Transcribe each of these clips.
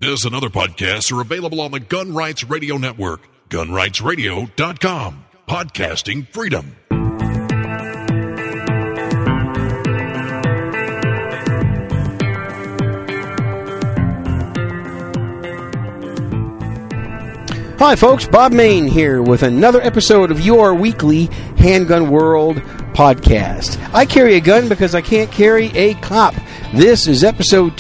This and other podcasts are available on the Gun Rights Radio Network, gunrightsradio.com. Podcasting freedom. Hi folks, Bob Mayne here with another episode of your weekly Handgun World podcast. I carry a gun because I can't carry a cop. This is episode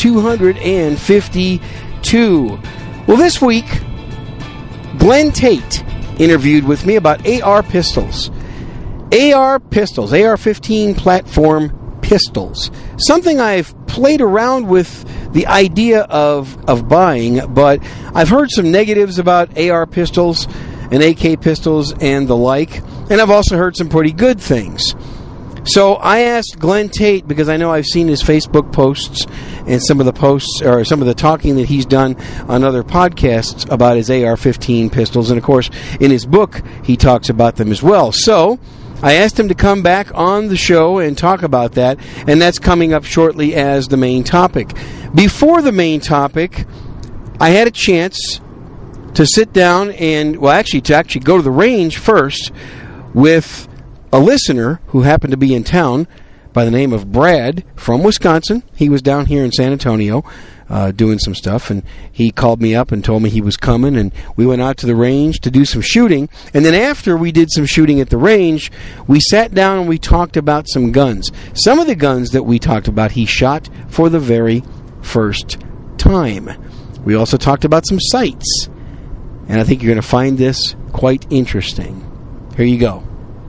252. Well, this week, Glenn Tate interviewed with me about AR pistols. AR pistols, AR-15 platform pistols. Something I've played around with the idea of buying, but I've heard some negatives about AR pistols and AK pistols and the like, and I've also heard some pretty good things. So I asked Glenn Tate, because I know I've seen his Facebook posts and some of the posts, or some of the talking that he's done on other podcasts about his AR-15 pistols, and of course in his book he talks about them as well. So I asked him to come back on the show and talk about that, and that's coming up shortly as the main topic. Before the main topic, I had a chance to sit down and, to actually go to the range first with a listener who happened to be in town by the name of Brad from Wisconsin. He was down here in San Antonio doing some stuff, and he called me up and told me he was coming, and we went out to the range to do some shooting. And then after we did some shooting at the range, we sat down and we talked about some guns. Some of the guns that we talked about he shot for the very first time. We also talked about some sights, and I think you're going to find this quite interesting. Here you go.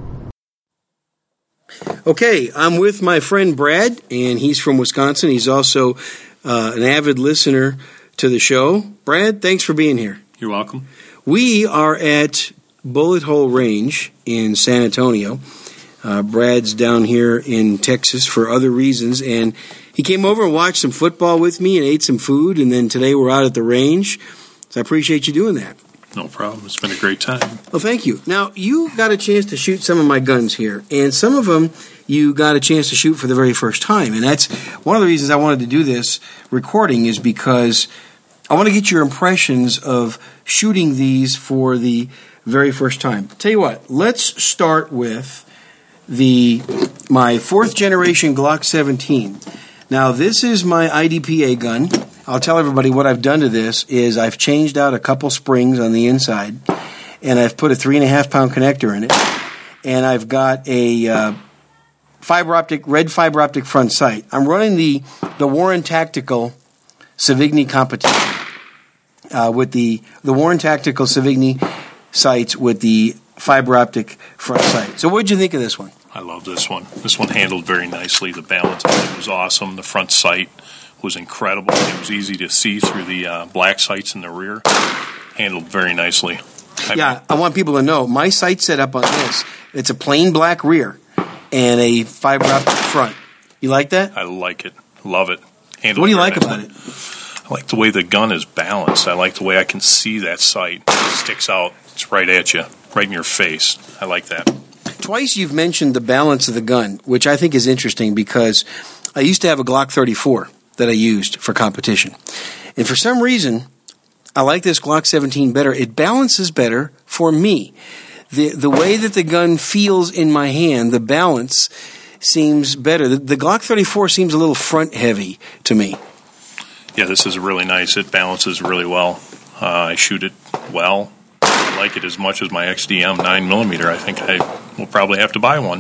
Okay, I'm with my friend Brad, and he's from Wisconsin. He's also an avid listener to the show. Brad, thanks for being here. You're welcome. We are at Bullet Hole Range in San Antonio. Brad's down here in Texas for other reasons, and he came over and watched some football with me and ate some food, and then today we're out at the range. So I appreciate you doing that. No problem. It's been a great time. Well, thank you. Now, you got a chance to shoot some of my guns here, and some of them you got a chance to shoot for the very first time. And that's one of the reasons I wanted to do this recording, is because I want to get your impressions of shooting these for the very first time. Tell you what, let's start with my fourth generation Glock 17. Now, this is my IDPA gun. I'll tell everybody what I've done to this is I've changed out a couple springs on the inside, and I've put a 3.5-pound connector in it, and I've got a red fiber optic front sight. I'm running the Warren Tactical Savigny Competition with the Warren Tactical Savigny sights with the fiber optic front sight. So what did you think of this one? I love this one. This one handled very nicely. The balance of it was awesome. The front sight was incredible. It was easy to see through the black sights in the rear. Handled very nicely. I want people to know, my sight setup on this, it's a plain black rear and a fiber optic front. You like that? I like it. Love it. Handled what do you like about it? I like the way the gun is balanced. I like the way I can see that sight. It sticks out. It's right at you, right in your face. I like that. Twice you've mentioned the balance of the gun, which I think is interesting because I used to have a Glock 34 that I used for competition. And for some reason, I like this Glock 17 better. It balances better for me. The way that the gun feels in my hand, the balance seems better. The Glock 34 seems a little front heavy to me. Yeah, this is really nice. It balances really well. I shoot it well. I like it as much as my XDM 9mm. I think I will probably have to buy one.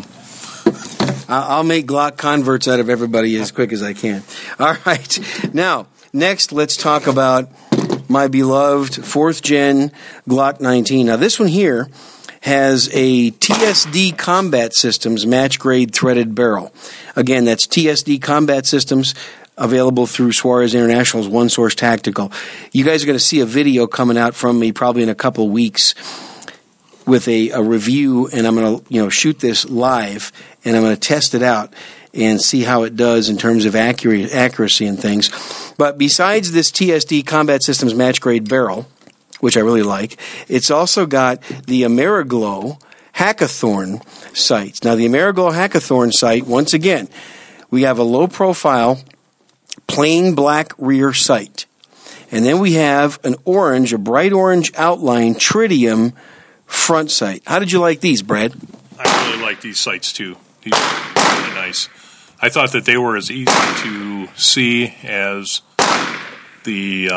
I'll make Glock converts out of everybody as quick as I can. All right. Now, next, let's talk about my beloved 4th Gen Glock 19. Now, this one here has a TSD Combat Systems match-grade threaded barrel. Again, that's TSD Combat Systems, available through Suarez International's One Source Tactical. You guys are going to see a video coming out from me probably in a couple weeks with a review, and I'm going to shoot this live, and I'm going to test it out and see how it does in terms of accuracy and things. But besides this TSD Combat Systems match-grade barrel, which I really like, it's also got the Ameriglow Hackathorn sights. Now, the Ameriglow Hackathorn sight, once again, we have a low-profile, plain black rear sight. And then we have a bright orange outline tritium front sight. How did you like these, Brad? I really like these sights too. These are really nice. I thought that they were as easy to see as the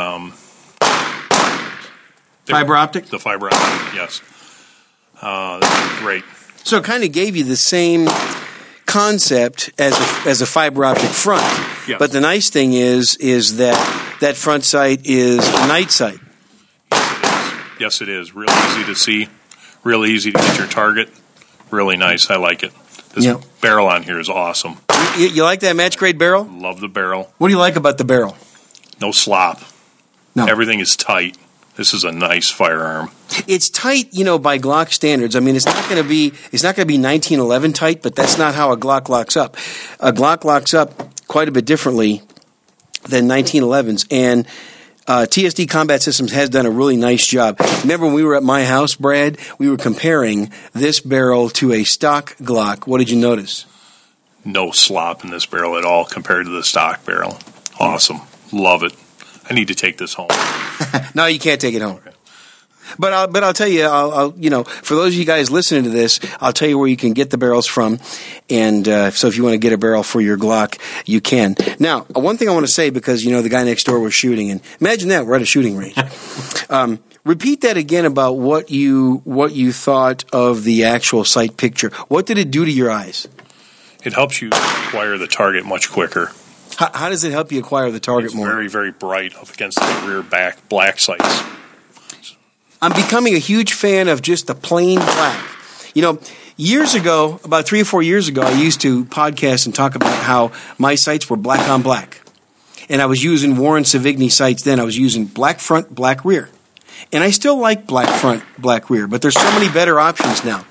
fiber optic? The fiber optic, yes. That's great. So it kind of gave you the same concept as a fiber optic front. Yes. But the nice thing is that front sight is a night sight. Yes, it is. Real easy to see. Real easy to get your target. Really nice. I like it. This barrel on here is awesome. You like that match grade barrel? Love the barrel. What do you like about the barrel? No slop. No. Everything is tight. This is a nice firearm. It's tight, by Glock standards. I mean, it's not going to be 1911 tight, but that's not how a Glock locks up. A Glock locks up quite a bit differently than 1911s, and TSD Combat Systems has done a really nice job. Remember when we were at my house, Brad, we were comparing this barrel to a stock Glock. What did you notice? No slop in this barrel at all compared to the stock barrel. Awesome. Love it. I need to take this home. No, you can't take it home. Okay. But I'll tell you, I'll for those of you guys listening to this, I'll tell you where you can get the barrels from, and so if you want to get a barrel for your Glock, you can. Now, one thing I want to say, because the guy next door was shooting, and imagine that we're at a shooting range. Repeat that again about what you thought of the actual sight picture. What did it do to your eyes? It helps you acquire the target much quicker. How does it help you acquire the target more? It's very, very bright up against the rear back black sights. I'm becoming a huge fan of just the plain black. Years ago, about 3 or 4 years ago, I used to podcast and talk about how my sights were black on black. And I was using Warren Savigny sights then. I was using black front, black rear. And I still like black front, black rear, but there's so many better options now.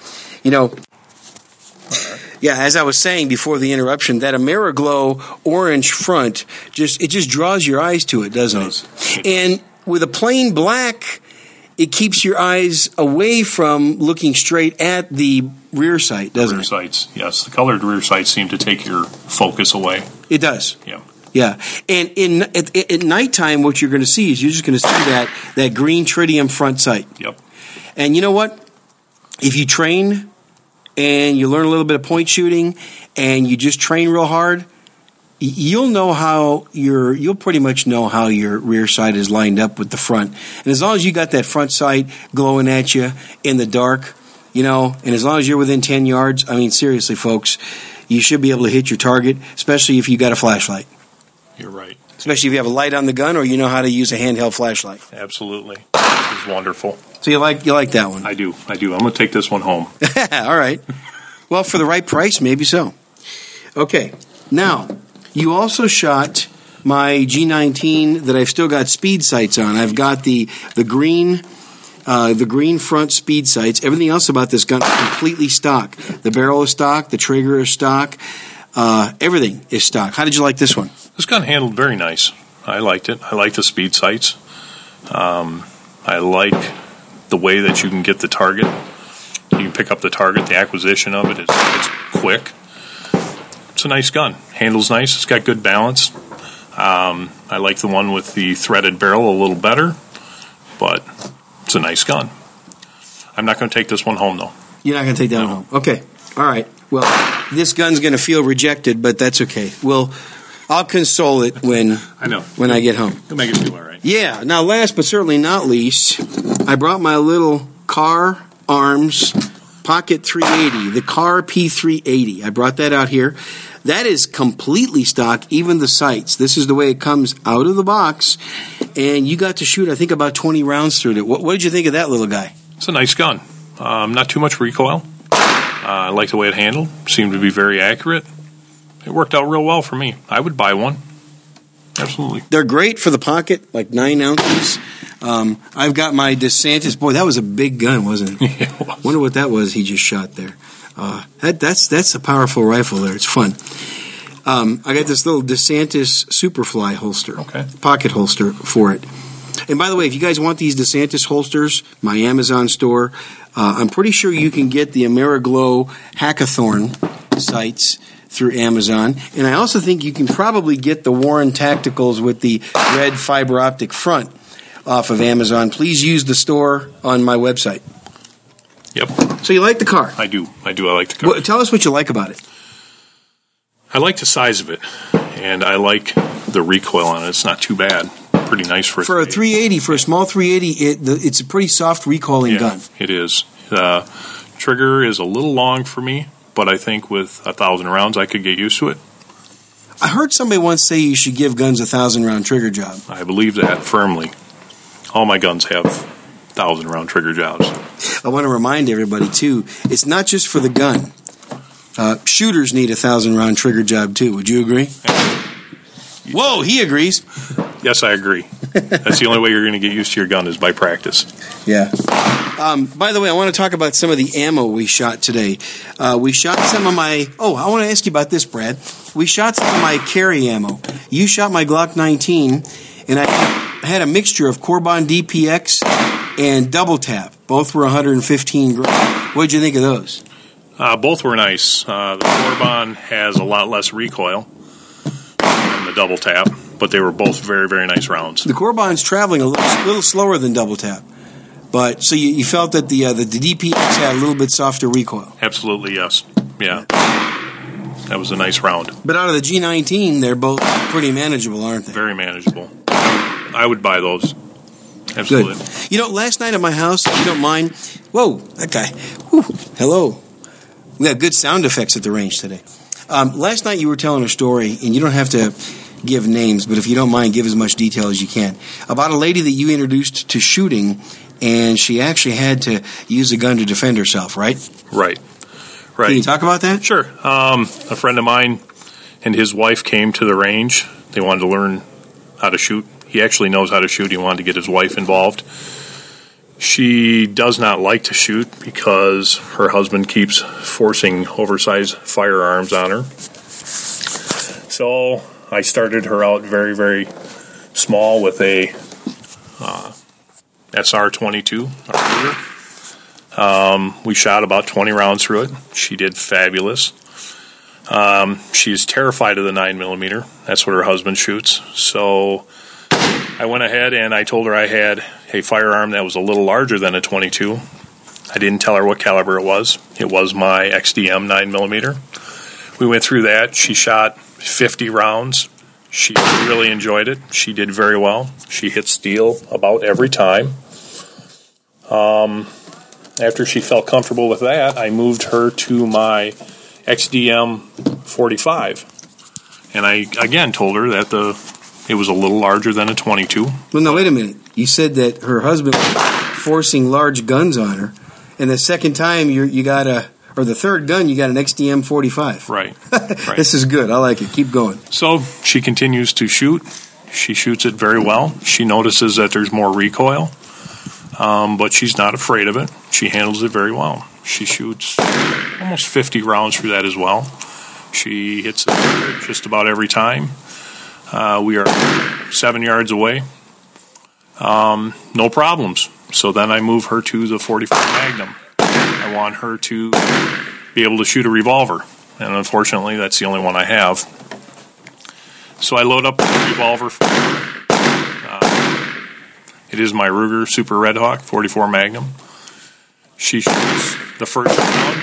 Yeah, as I was saying before the interruption, that AmeriGlow orange front just draws your eyes to it, doesn't it? And with a plain black, it keeps your eyes away from looking straight at the rear sight, doesn't it? Rear sights, yes. The colored rear sights seem to take your focus away. It does. Yeah. Yeah. And at nighttime, what you're going to see is you're just going to see that green tritium front sight. Yep. And you know what? If you train and you learn a little bit of point shooting and you just train real hard, you'll pretty much know how your rear sight is lined up with the front. And as long as you got that front sight glowing at you in the dark, and as long as you're within 10 yards, I mean, seriously, folks, you should be able to hit your target, especially if you got a flashlight. You're right. Especially if you have a light on the gun or you know how to use a handheld flashlight. Absolutely. This is wonderful. So you like that one? I do. I'm going to take this one home. All right. Well, for the right price, maybe so. Okay. Now, you also shot my G19 that I've still got speed sights on. I've got the green front speed sights. Everything else about this gun is completely stock. The barrel is stock. The trigger is stock. Everything is stock. How did you like this one? This gun handled very nice. I liked it. I like the speed sights. I like the way that you can get the target. You can pick up the target. The acquisition of it is quick. It's a nice gun. Handles nice. It's got good balance. I like the one with the threaded barrel a little better, but it's a nice gun. I'm not going to take this one home, though. You're not going to take that one home? Okay. All right. Well, this gun's going to feel rejected, but that's okay. I'll console it when I get home. You'll make it feel all right. Yeah. Now, last but certainly not least, I brought my little Car Arms Pocket 380, the Car P380. I brought that out here. That is completely stock, even the sights. This is the way it comes out of the box, and you got to shoot, I think, about 20 rounds through it. What did you think of that little guy? It's a nice gun. Not too much recoil. I like the way it handled. Seemed to be very accurate. It worked out real well for me. I would buy one. Absolutely. They're great for the pocket, like 9 ounces. I've got my DeSantis. Boy, that was a big gun, wasn't it? Yeah, it was. Wonder what that was he just shot there. That's a powerful rifle there. It's fun. I got this little DeSantis Superfly holster, pocket holster for it. And by the way, if you guys want these DeSantis holsters, my Amazon store, I'm pretty sure you can get the AmeriGlow Hackathorn sights through Amazon. And I also think you can probably get the Warren Tacticals with the red fiber optic front off of Amazon. Please use the store on my website. Yep. So you like the car? I do. I like the car. Well, tell us what you like about it. I like the size of it, and I like the recoil on it. It's not too bad. Pretty nice for a 380. For a small 380, it's a pretty soft recoiling gun. It is. The trigger is a little long for me, but I think with 1,000 rounds, I could get used to it. I heard somebody once say you should give guns a 1,000-round trigger job. I believe that firmly. All my guns have 1,000-round trigger jobs. I want to remind everybody, too, it's not just for the gun. Shooters need a 1,000-round trigger job, too. Would you agree? Whoa, he agrees. Yes, I agree. That's the only way you're going to get used to your gun is by practice. Yeah. By the way, I want to talk about some of the ammo we shot today. We shot some of my... Oh, I want to ask you about this, Brad. We shot some of my carry ammo. You shot my Glock 19, and I had a mixture of Corbon DPX and Double Tap. Both were 115 grain. What did you think of those? Both were nice. The Corbon has a lot less recoil than the Double Tap, but they were both very, very nice rounds. The Corbon's traveling a little slower than Double Tap, but so you felt that the DPX had a little bit softer recoil. Absolutely, yes. Yeah, that was a nice round. But out of the G19, they're both pretty manageable, aren't they? Very manageable. I would buy those. Absolutely. Good. You know, last night at my house, if you don't mind, whoa, that guy. Whew, hello. We got good sound effects at the range today. Last night you were telling a story, and you don't have to give names, but if you don't mind, give as much detail as you can, about a lady that you introduced to shooting, and she actually had to use a gun to defend herself, right? Right. Can you talk about that? Sure. A friend of mine and his wife came to the range. They wanted to learn how to shoot. He actually knows how to shoot. He wanted to get his wife involved. She does not like to shoot because her husband keeps forcing oversized firearms on her. So I started her out very, very small with a SR-22. We shot about 20 rounds through it. She did fabulous. She's terrified of the 9mm. That's what her husband shoots. So I went ahead and I told her I had a firearm that was a little larger than a 22. I didn't tell her what caliber it was. It was my XDM 9mm. We went through that. She shot 50 rounds. She really enjoyed it. She did very well. She hit steel about every time. After she felt comfortable with that, I moved her to my XDM 45. And I, again, told her that it was a little larger than a 22. Well, no, wait a minute. You said that her husband was forcing large guns on her, and the second time you got or the third gun, you got an XDM 45. Right. This is good. I like it. Keep going. So she continues to shoot. She shoots it very well. She notices that there's more recoil, but she's not afraid of it. She handles it very well. She shoots almost 50 rounds through that as well. She hits it just about every time. We are 7 yards away. No problems. So then I move her to the 44 Magnum. I want her to be able to shoot a revolver. And unfortunately, that's the only one I have. So I load up the revolver for her. It is my Ruger Super Red Hawk 44 Magnum. She shoots the first round.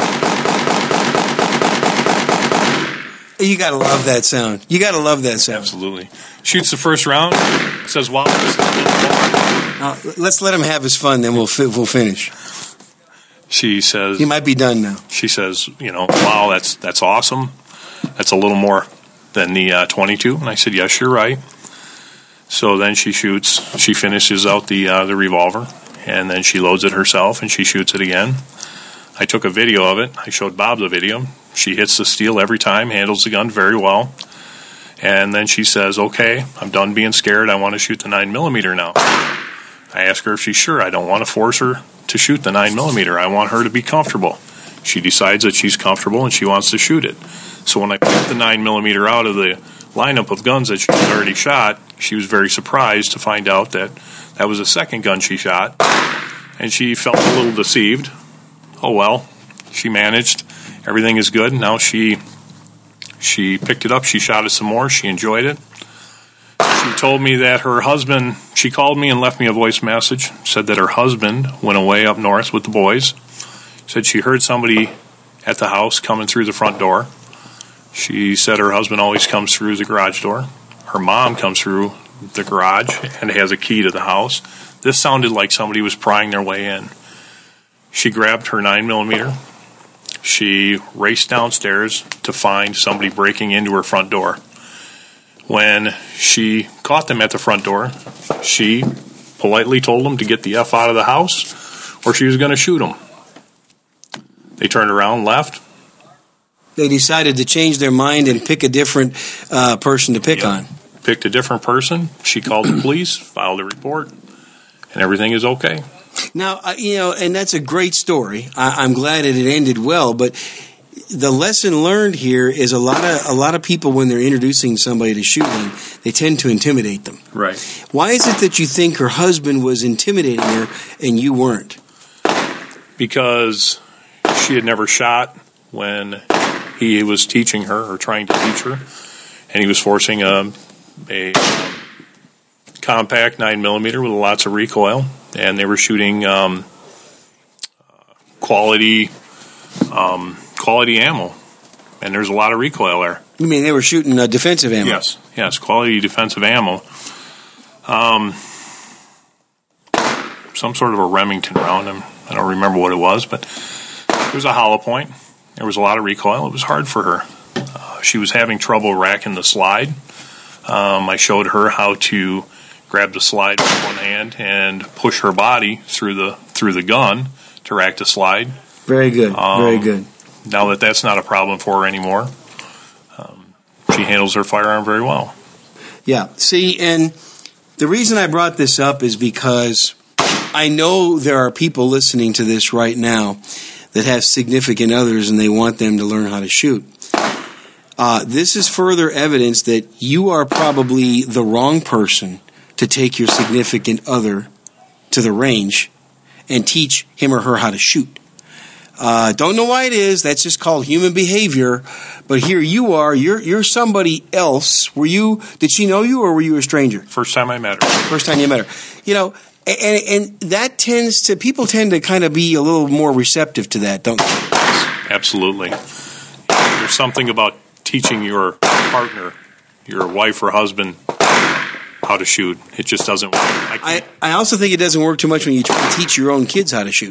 You got to love that sound. Absolutely. Shoots the first round. Says, wow, this is a little more. Let's let him have his fun, then we'll finish. She says... He might be done now. She says, wow, that's awesome. That's a little more than the 22. And I said, yes, you're right. So then she finishes out the revolver, and then she loads it herself, and she shoots it again. I took a video of it. I showed Bob the video. She hits the steel every time, handles the gun very well. And then she says, okay, I'm done being scared. I want to shoot the 9mm now. I ask her if she's sure. I don't want to force her to shoot the 9mm. I want her to be comfortable. She decides that she's comfortable and she wants to shoot it. So when I put the 9mm out of the lineup of guns that she had already shot, she was very surprised to find out that that was the second gun she shot. And she felt a little deceived. Oh well, she managed. Everything is good. Now she She picked it up. She shot it some more. She enjoyed it. She told me that her husband, she called me and left me a voice message, said that her husband went away up north with the boys. Said she heard somebody at the house coming through the front door. She said her husband always comes through the garage door. Her mom comes through the garage and has a key to the house. This sounded like somebody was prying their way in. She grabbed her 9mm. She raced downstairs to find somebody breaking into her front door. When she caught them at the front door, she politely told them to get the F out of the house or she was going to shoot them. They turned around, left. They decided to change their mind and pick a different person to pick on. Picked a different person. She called the police, filed a report, and everything is okay. Now, and that's a great story. I'm glad it ended well, but the lesson learned here is a lot of people, when they're introducing somebody to shooting, they tend to intimidate them. Right. Why is it that you think her husband was intimidating her and you weren't? Because she had never shot when he was teaching her or trying to teach her, and he was forcing a compact 9mm with lots of recoil, and they were shooting quality ammo, and there's a lot of recoil there. You mean they were shooting defensive ammo? Yes, quality defensive ammo. Some sort of a Remington round. I don't remember what it was, but it was a hollow point. There was a lot of recoil. It was hard for her. She was having trouble racking the slide. I showed her how to grab the slide with one hand and push her body through the gun to rack the slide. Very good. Very good. Now that's not a problem for her anymore, she handles her firearm very well. Yeah. See, and the reason I brought this up is because I know there are people listening to this right now that have significant others and they want them to learn how to shoot. This is further evidence that you are probably the wrong person to take your significant other to the range and teach him or her how to shoot. Don't know why it is. That's just called human behavior. But here you are. You're somebody else. Did she know you or were you a stranger? First time I met her. First time you met her. And that people tend to kind of be a little more receptive to that, don't they? Absolutely. There's something about teaching your partner, your wife or husband, how to shoot. It just doesn't work. I also think it doesn't work too much when you try to teach your own kids how to shoot.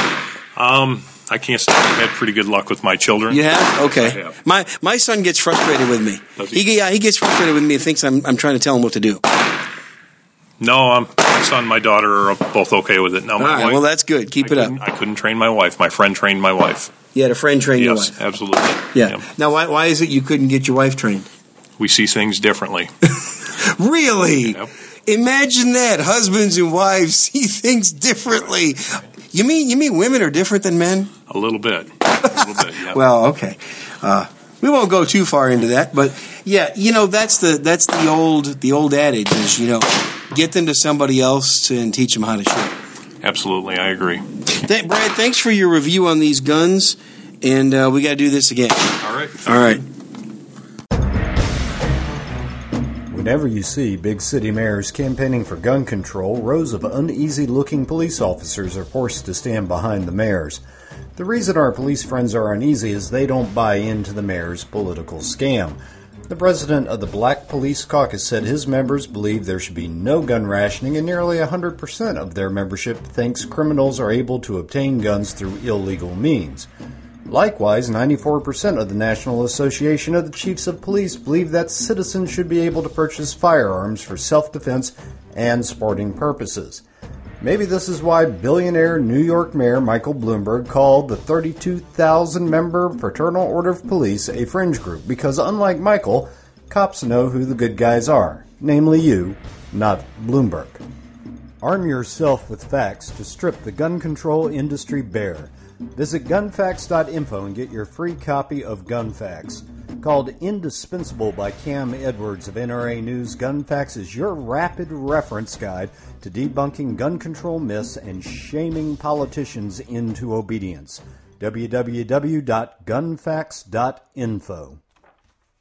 I can't say I've had pretty good luck with my children. You have? Okay. I have. My son gets frustrated with me. Does he? He gets frustrated with me and thinks I'm trying to tell him what to do. No, my son and my daughter are both okay with it. Now, my wife, well, that's good. Keep it up. I couldn't train my wife. My friend trained my wife. You had a friend train your wife? Yes, absolutely. Yeah. Now, why is it you couldn't get your wife trained? We see things differently. Really? Yep. Imagine that. Husbands and wives see things differently. You mean women are different than men? A little bit. Yeah. Well, okay. We won't go too far into that, but yeah, that's the old adage is, get them to somebody else and teach them how to shoot. Absolutely, I agree. Brad, thanks for your review on these guns, and we got to do this again. All right. All right. Whenever you see big city mayors campaigning for gun control, rows of uneasy-looking police officers are forced to stand behind the mayors. The reason our police friends are uneasy is they don't buy into the mayor's political scam. The president of the Black Police Caucus said his members believe there should be no gun rationing, and nearly 100% of their membership thinks criminals are able to obtain guns through illegal means. Likewise, 94% of the National Association of the Chiefs of Police believe that citizens should be able to purchase firearms for self-defense and sporting purposes. Maybe this is why billionaire New York Mayor Michael Bloomberg called the 32,000-member Fraternal Order of Police a fringe group, because unlike Michael, cops know who the good guys are, namely you, not Bloomberg. Arm yourself with facts to strip the gun control industry bare. Visit gunfacts.info and get your free copy of Gun Facts. Called indispensable by Cam Edwards of NRA News, Gun Facts is your rapid reference guide to debunking gun control myths and shaming politicians into obedience. www.gunfacts.info.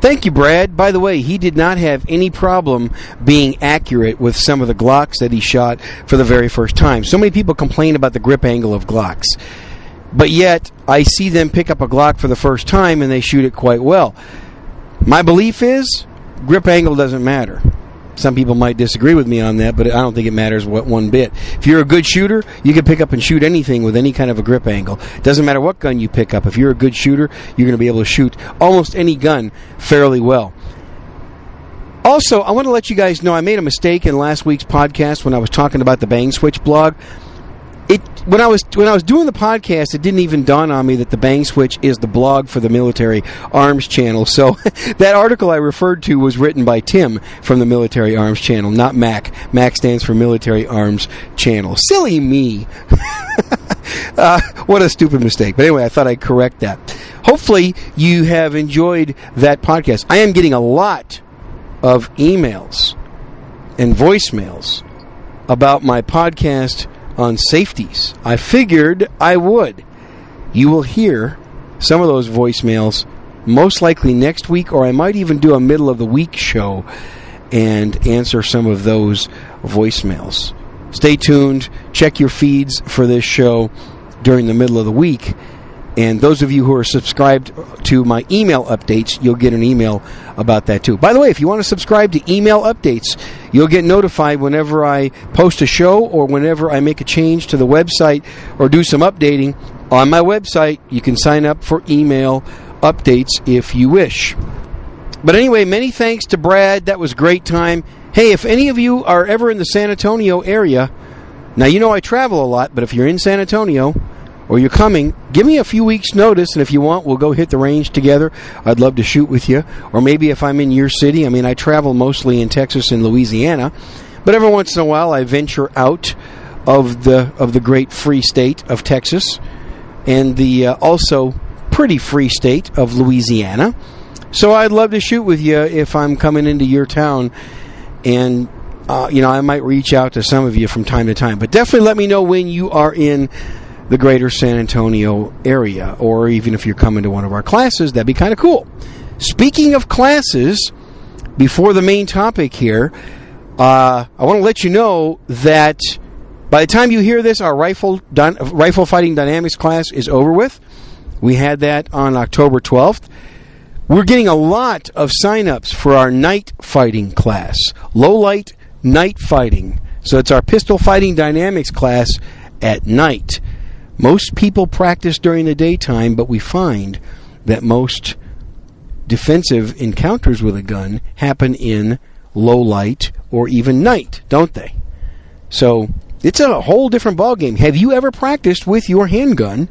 Thank you, Brad. By the way, he did not have any problem being accurate with some of the Glocks that he shot for the very first time. So many people complain about the grip angle of Glocks. But yet, I see them pick up a Glock for the first time and they shoot it quite well. My belief is, grip angle doesn't matter. Some people might disagree with me on that, but I don't think it matters one bit. If you're a good shooter, you can pick up and shoot anything with any kind of a grip angle. Doesn't matter what gun you pick up. If you're a good shooter, you're going to be able to shoot almost any gun fairly well. Also, I want to let you guys know I made a mistake in last week's podcast when I was talking about the Bang Switch blog. When I was doing the podcast, it didn't even dawn on me that the Bang Switch is the blog for the Military Arms Channel. So that article I referred to was written by Tim from the Military Arms Channel, not Mac. Mac stands for Military Arms Channel. Silly me. What a stupid mistake. But anyway, I thought I'd correct that. Hopefully you have enjoyed that podcast. I am getting a lot of emails and voicemails about my podcast on safeties. I figured I would. You will hear some of those voicemails most likely next week, or I might even do a middle of the week show and answer some of those voicemails. Stay tuned. Check your feeds for this show during the middle of the week. And those of you who are subscribed to my email updates, you'll get an email about that too. By the way, if you want to subscribe to email updates, you'll get notified whenever I post a show or whenever I make a change to the website or do some updating on my website. You can sign up for email updates if you wish. But anyway, many thanks to Brad. That was a great time. Hey, if any of you are ever in the San Antonio area, now you know I travel a lot, but if you're in San Antonio or you're coming, give me a few weeks' notice, and if you want, we'll go hit the range together. I'd love to shoot with you. Or maybe if I'm in your city, I travel mostly in Texas and Louisiana, but every once in a while I venture out of the great free state of Texas and the also pretty free state of Louisiana. So I'd love to shoot with you if I'm coming into your town, and I might reach out to some of you from time to time. But definitely let me know when you are in the greater San Antonio area, or even if you're coming to one of our classes. That'd be kind of cool. Speaking of classes, before the main topic here, I want to let you know that by the time you hear this, our rifle fighting dynamics class is over with. We had that on October 12th. We're getting a lot of sign-ups for our night fighting class, low light night fighting. So it's our pistol fighting dynamics class at night. Most people practice during the daytime, but we find that most defensive encounters with a gun happen in low light or even night, don't they? So it's a whole different ballgame. Have you ever practiced with your handgun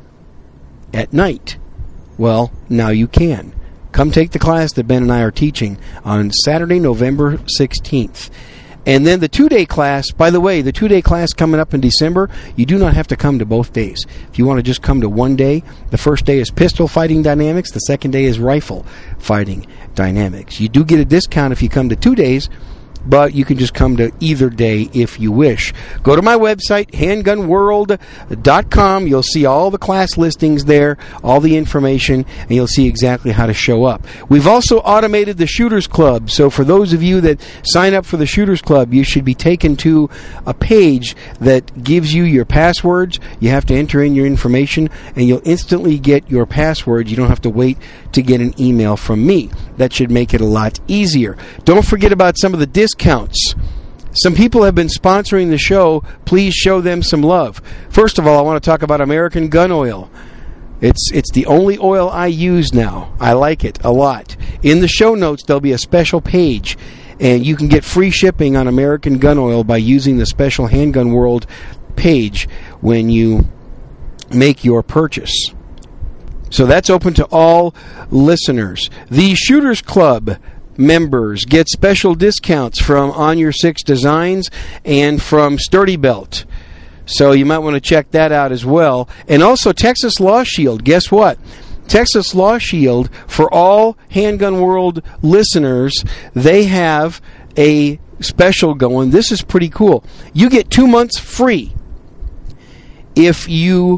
at night? Well, now you can. Come take the class that Ben and I are teaching on Saturday, November 16th. And then the 2-day class, by the way, the 2-day class coming up in December, you do not have to come to both days. If you want to just come to one day, the first day is pistol fighting dynamics, the second day is rifle fighting dynamics. You do get a discount if you come to 2 days, but you can just come to either day if you wish. Go to my website, handgunworld.com. You'll see all the class listings there, all the information, and you'll see exactly how to show up. We've also automated the Shooters Club, so for those of you that sign up for the Shooters Club, you should be taken to a page that gives you your passwords. You have to enter in your information, and you'll instantly get your passwords. You don't have to wait to get an email from me. That should make it a lot easier. Don't forget about some of the discounts. Some people have been sponsoring the show. Please show them some love. First of all, I want to talk about American Gun Oil. It's the only oil I use now. I like it a lot. In the show notes, there'll be a special page, and you can get free shipping on American Gun Oil by using the special Handgun World page when you make your purchase. So that's open to all listeners. The Shooters Club members get special discounts from On Your Six Designs and from Sturdy Belt. So you might want to check that out as well. And also Texas Law Shield. Guess what? Texas Law Shield, for all Handgun World listeners, they have a special going. This is pretty cool. You get 2 months free if you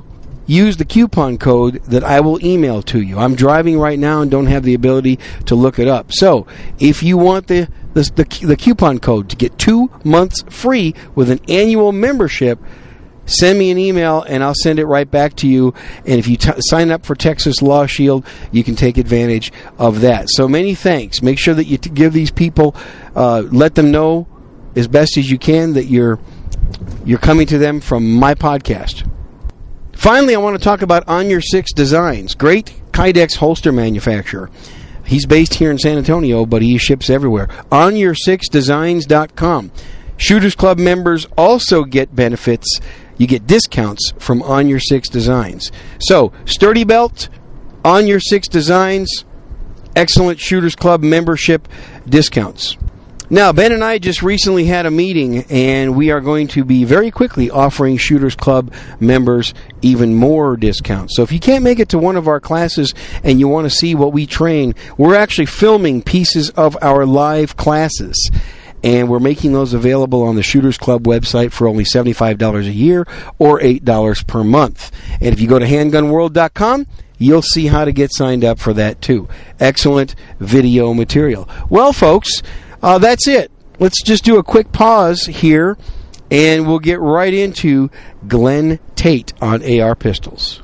use the coupon code that I will email to you. I'm driving right now and don't have the ability to look it up. So if you want the coupon code to get 2 months free with an annual membership, send me an email and I'll send it right back to you. And if you sign up for Texas Law Shield, you can take advantage of that. So many thanks. Make sure that you give these people, let them know as best as you can that you're coming to them from my podcast. Finally, I want to talk about On Your Six Designs, great Kydex holster manufacturer. He's based here in San Antonio, but he ships everywhere. OnYourSixDesigns.com. Shooters Club members also get benefits. You get discounts from On Your Six Designs. So, Sturdy Belt, On Your Six Designs, excellent Shooters Club membership discounts. Now, Ben and I just recently had a meeting, and we are going to be very quickly offering Shooters Club members even more discounts. So if you can't make it to one of our classes and you want to see what we train, we're actually filming pieces of our live classes. And we're making those available on the Shooters Club website for only $75 a year or $8 per month. And if you go to handgunworld.com, you'll see how to get signed up for that too. Excellent video material. Well, folks, that's it. Let's just do a quick pause here, and we'll get right into Glenn Tate on AR pistols.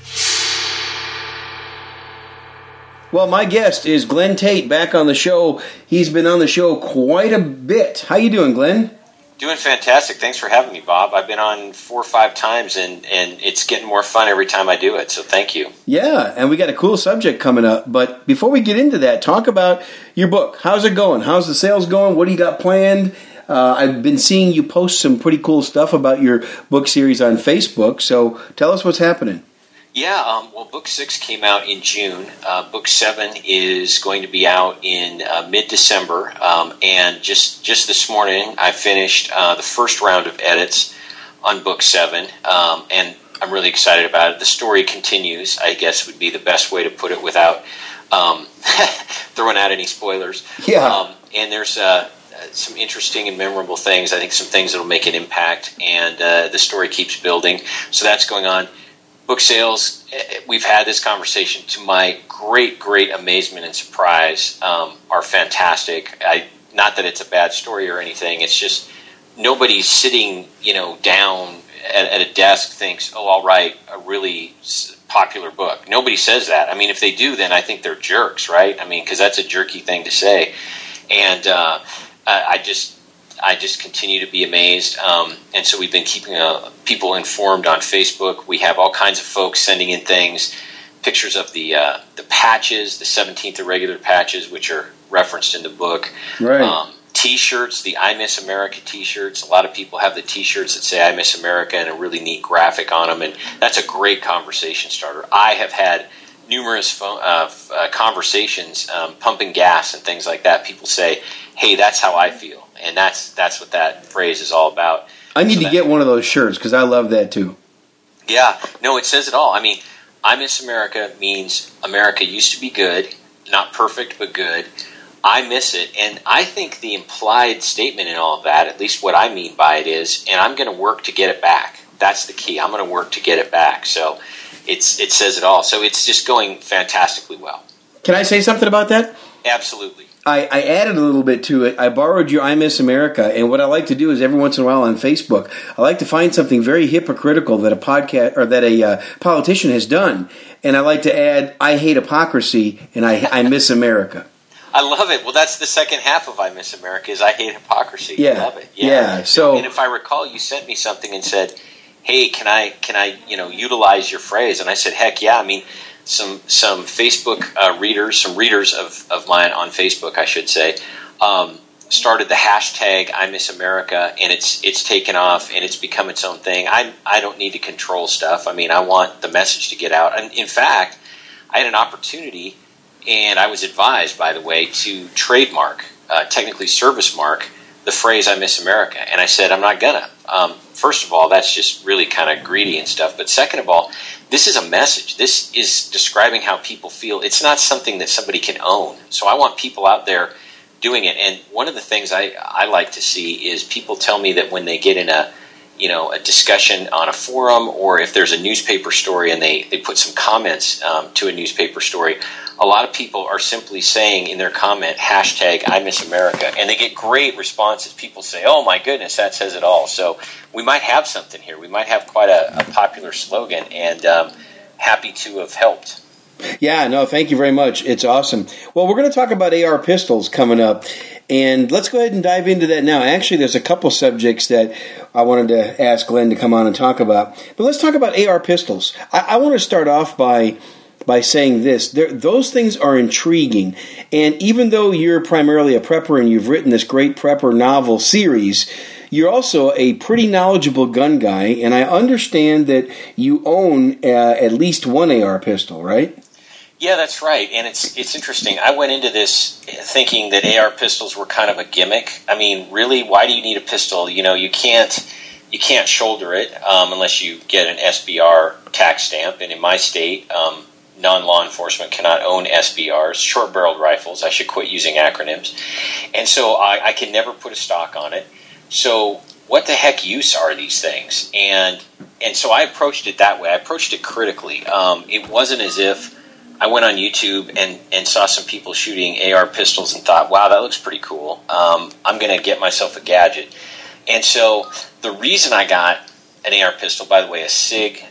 Well, my guest is Glenn Tate, back on the show. He's been on the show quite a bit. How you doing, Glenn? Doing fantastic. Thanks for having me, Bob. I've been on 4 or 5 times, and it's getting more fun every time I do it, so thank you. Yeah, and we got a cool subject coming up. But before we get into that, talk about your book. How's it going? How's the sales going? What do you got planned? I've been seeing you post some pretty cool stuff about your book series on Facebook, so tell us what's happening. Yeah, well, Book 6 came out in June. Book 7 is going to be out in mid-December. And just this morning, I finished the first round of edits on Book 7. And I'm really excited about it. The story continues, I guess would be the best way to put it without throwing out any spoilers. Yeah. And there's some interesting and memorable things. I think some things that will make an impact. And the story keeps building. So that's going on. Book sales, we've had this conversation, to my great amazement and surprise, are fantastic. Not that it's a bad story or anything. It's just nobody sitting, down at a desk thinks, oh, I'll write a really popular book. Nobody says that. I mean, if they do, then I think they're jerks, right? I mean, because that's a jerky thing to say. And I just continue to be amazed. And so we've been keeping people informed on Facebook. We have all kinds of folks sending in things, pictures of the patches, the 17th irregular patches, which are referenced in the book. Right. T-shirts, the I Miss America T-shirts. A lot of people have the T-shirts that say I Miss America and a really neat graphic on them, and that's a great conversation starter. I have had numerous conversations, pumping gas and things like that. People say, hey, that's how I feel. And that's what that phrase is all about. I need to get one of those shirts because I love that too. Yeah, no, it says it all. I mean, I Miss America means America used to be good, not perfect, but good. I miss it, and I think the implied statement in all of that, at least what I mean by it is, and I'm going to work to get it back. That's the key. I'm going to work to get it back. So it says it all. So it's just going fantastically well. Can I say something about that? Absolutely. I added a little bit to it. I borrowed your I Miss America, and what I like to do is every once in a while on Facebook, I like to find something very hypocritical that a podcast or that a politician has done, and I like to add I hate hypocrisy and I miss America. I love it. Well, that's the second half of I Miss America is I hate hypocrisy. Yeah. I love it. Yeah. So, and if I recall, you sent me something and said, "Hey, can I utilize your phrase?" And I said, "Heck yeah!" I mean, some Facebook readers, some readers of mine on Facebook, I should say, started the hashtag I Miss America, and it's taken off and it's become its own thing. I don't need to control stuff. I mean, I want the message to get out. And in fact, I had an opportunity. And I was advised, by the way, to trademark, technically service mark, the phrase I Miss America. And I said, I'm not gonna. First of all, that's just really kind of greedy and stuff. But second of all, this is a message. This is describing how people feel. It's not something that somebody can own. So I want people out there doing it. And one of the things I like to see is people tell me that when they get in a discussion on a forum, or if there's a newspaper story and they put some comments to a newspaper story, a lot of people are simply saying in their comment, #I miss America, and they get great responses. People say, oh my goodness, that says it all. So we might have something here. We might have quite a popular slogan, and happy to have helped. Yeah, no, thank you very much. It's awesome. Well, we're going to talk about AR pistols coming up, and let's go ahead and dive into that now. Actually, there's a couple subjects that I wanted to ask Glenn to come on and talk about. But let's talk about AR pistols. I want to start off by saying this. Those things are intriguing, and even though you're primarily a prepper and you've written this great prepper novel series, you're also a pretty knowledgeable gun guy, and I understand that you own at least one AR pistol, right? Yeah, that's right, and it's interesting. I went into this thinking that AR pistols were kind of a gimmick. I mean, really, why do you need a pistol? You can't shoulder it unless you get an SBR tax stamp, and in my state, non-law enforcement cannot own SBRs, short-barreled rifles. I should quit using acronyms, and so I can never put a stock on it. So what the heck use are these things? And so I approached it that way. I approached it critically. It wasn't as if I went on YouTube and saw some people shooting AR pistols and thought, wow, that looks pretty cool. I'm going to get myself a gadget. And so the reason I got an AR pistol, by the way, a SIG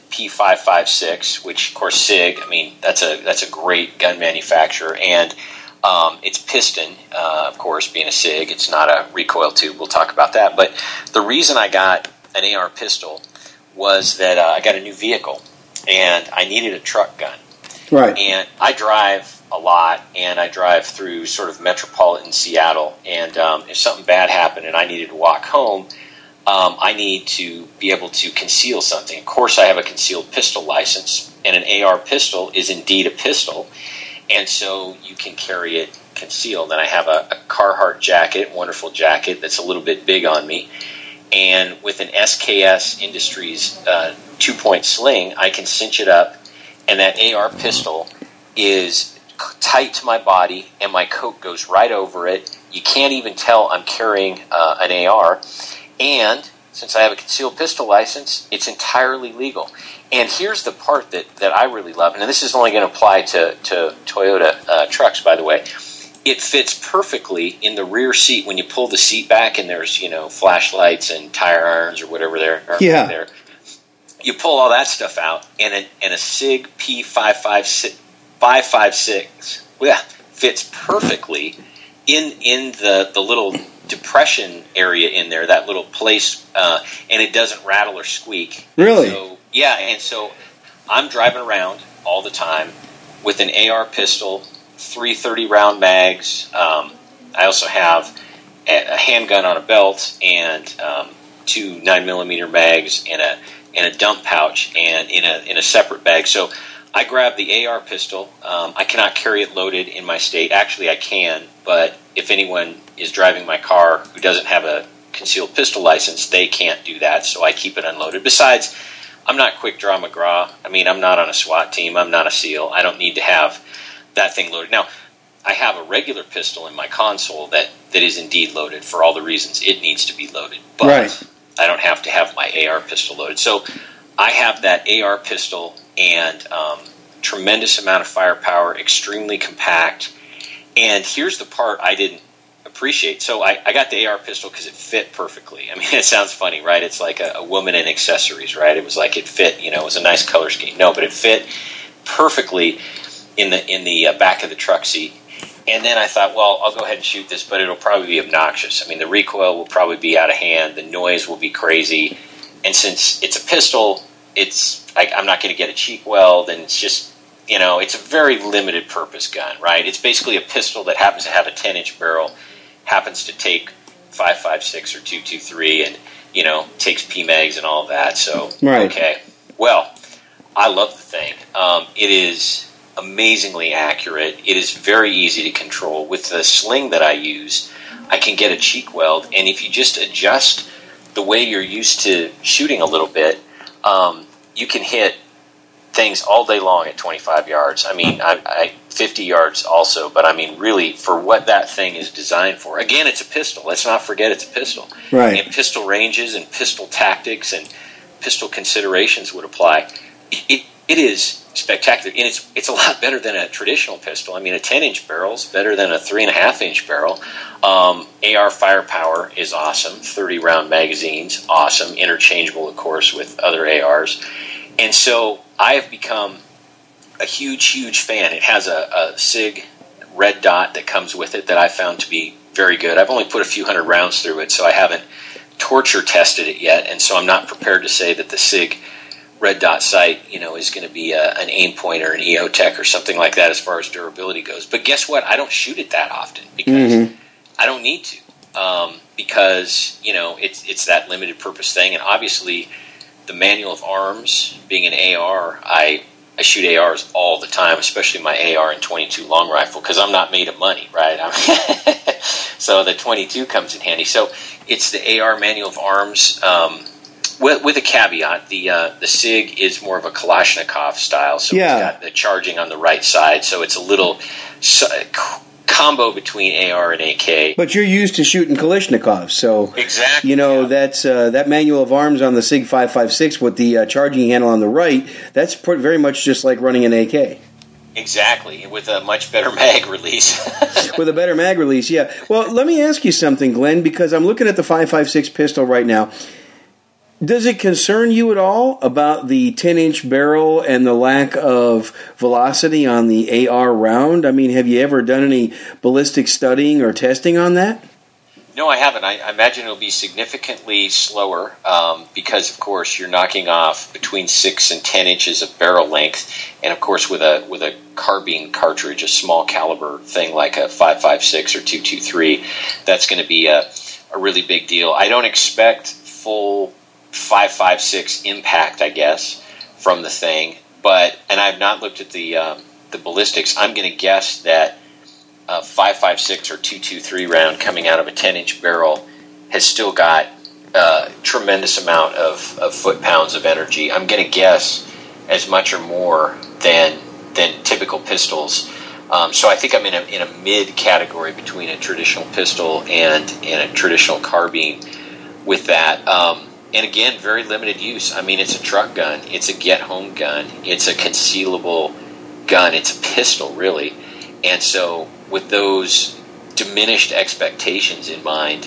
P556, which, of course, SIG, I mean, that's a great gun manufacturer. And it's piston, of course, being a SIG. It's not a recoil tube. We'll talk about that. But the reason I got an AR pistol was that I got a new vehicle, and I needed a truck gun. Right. And I drive a lot, and I drive through sort of metropolitan Seattle. And if something bad happened and I needed to walk home, I need to be able to conceal something. Of course, I have a concealed pistol license, and an AR pistol is indeed a pistol. And so you can carry it concealed. And I have a Carhartt jacket, wonderful jacket, that's a little bit big on me. And with an SKS Industries 2-point sling, I can cinch it up, and that AR pistol is tight to my body, and my coat goes right over it. You can't even tell I'm carrying an AR. And since I have a concealed pistol license, it's entirely legal. And here's the part that I really love, and this is only going to apply to Toyota trucks, by the way. It fits perfectly in the rear seat when you pull the seat back, and there's flashlights and tire irons or whatever there. There. You pull all that stuff out, and a SIG P556 fits perfectly in the little depression area in there, that little place, and it doesn't rattle or squeak. Really? So, yeah, and so I'm driving around all the time with an AR pistol, 3 30-round mags. I also have a handgun on a belt and 2 9mm mags and a dump pouch and in a separate bag. So I grabbed the AR pistol. I cannot carry it loaded in my state. Actually, I can, but if anyone is driving my car who doesn't have a concealed pistol license, they can't do that, so I keep it unloaded. Besides, I'm not Quick Draw McGraw. I mean, I'm not on a SWAT team. I'm not a SEAL. I don't need to have that thing loaded. Now, I have a regular pistol in my console that is indeed loaded for all the reasons it needs to be loaded, but right. I don't have to have my AR pistol loaded. So I have that AR pistol and tremendous amount of firepower, extremely compact. And here's the part I didn't appreciate. So I got the AR pistol because it fit perfectly. I mean, it sounds funny, right? It's like a woman in accessories, right? It was like it fit, it was a nice color scheme. No, but it fit perfectly in the back of the truck seat. And then I thought, well, I'll go ahead and shoot this, but it'll probably be obnoxious. I mean, the recoil will probably be out of hand. The noise will be crazy. And since it's a pistol, I'm not going to get a cheek weld, and it's just, it's a very limited purpose gun, right? It's basically a pistol that happens to have a 10-inch barrel, happens to take 5.56 or 2.23, and, takes PMags and all of that. So, right. Okay. Well, I love the thing. It is amazingly accurate. It is very easy to control. With the sling that I use, I can get a cheek weld, and if you just adjust the way you're used to shooting a little bit, you can hit things all day long at 25 yards. I mean, 50 yards also. But I mean, really, for what that thing is designed for. Again, it's a pistol. Let's not forget it's a pistol. Right. And pistol ranges and pistol tactics and pistol considerations would apply. It is spectacular, and it's a lot better than a traditional pistol. I mean, a 10-inch barrel is better than a 3.5-inch barrel. AR firepower is awesome. 30-round magazines, awesome. Interchangeable, of course, with other ARs. And so I have become a huge fan. It has a SIG red dot that comes with it that I found to be very good. I've only put a few hundred rounds through it, so I haven't torture tested it yet, and so I'm not prepared to say that the SIG red dot sight, is going to be an aim point or an EOTech or something like that as far as durability goes. But guess what? I don't shoot it that often because I don't need to, because it's that limited purpose thing. And obviously, the manual of arms being an AR, I shoot ARs all the time, especially my AR and 22 long rifle, because I'm not made of money, right? So the 22 comes in handy. So it's the AR manual of arms. With a caveat, the SIG is more of a Kalashnikov style, so It's got the charging on the right side, so it's a little combo between AR and AK. But you're used to shooting Kalashnikov, so exactly, that's that manual of arms on the SIG 5.56 with the charging handle on the right. That's very much just like running an AK. Exactly, with a much better mag release. With a better mag release, yeah. Well, let me ask you something, Glenn, because I'm looking at the 5.56 pistol right now. Does it concern you at all about the 10-inch barrel and the lack of velocity on the AR round? I mean, have you ever done any ballistic studying or testing on that? No, I haven't. I imagine it'll be significantly slower because, of course, you're knocking off between 6 and 10 inches of barrel length, and of course, with a carbine cartridge, a small caliber thing like a 5.56 or 223, that's going to be a really big deal. I don't expect full 5.56 impact, I guess, from the thing, and I've not looked at the ballistics. I'm going to guess that a 5.56 or 223 round coming out of a 10-inch barrel has still got a tremendous amount of foot-pounds of energy. I'm going to guess as much or more than typical pistols. So I think I'm in a mid category between a traditional pistol and a traditional carbine with that. And again, very limited use. I mean, it's a truck gun. It's a get-home gun. It's a concealable gun. It's a pistol, really. And so with those diminished expectations in mind,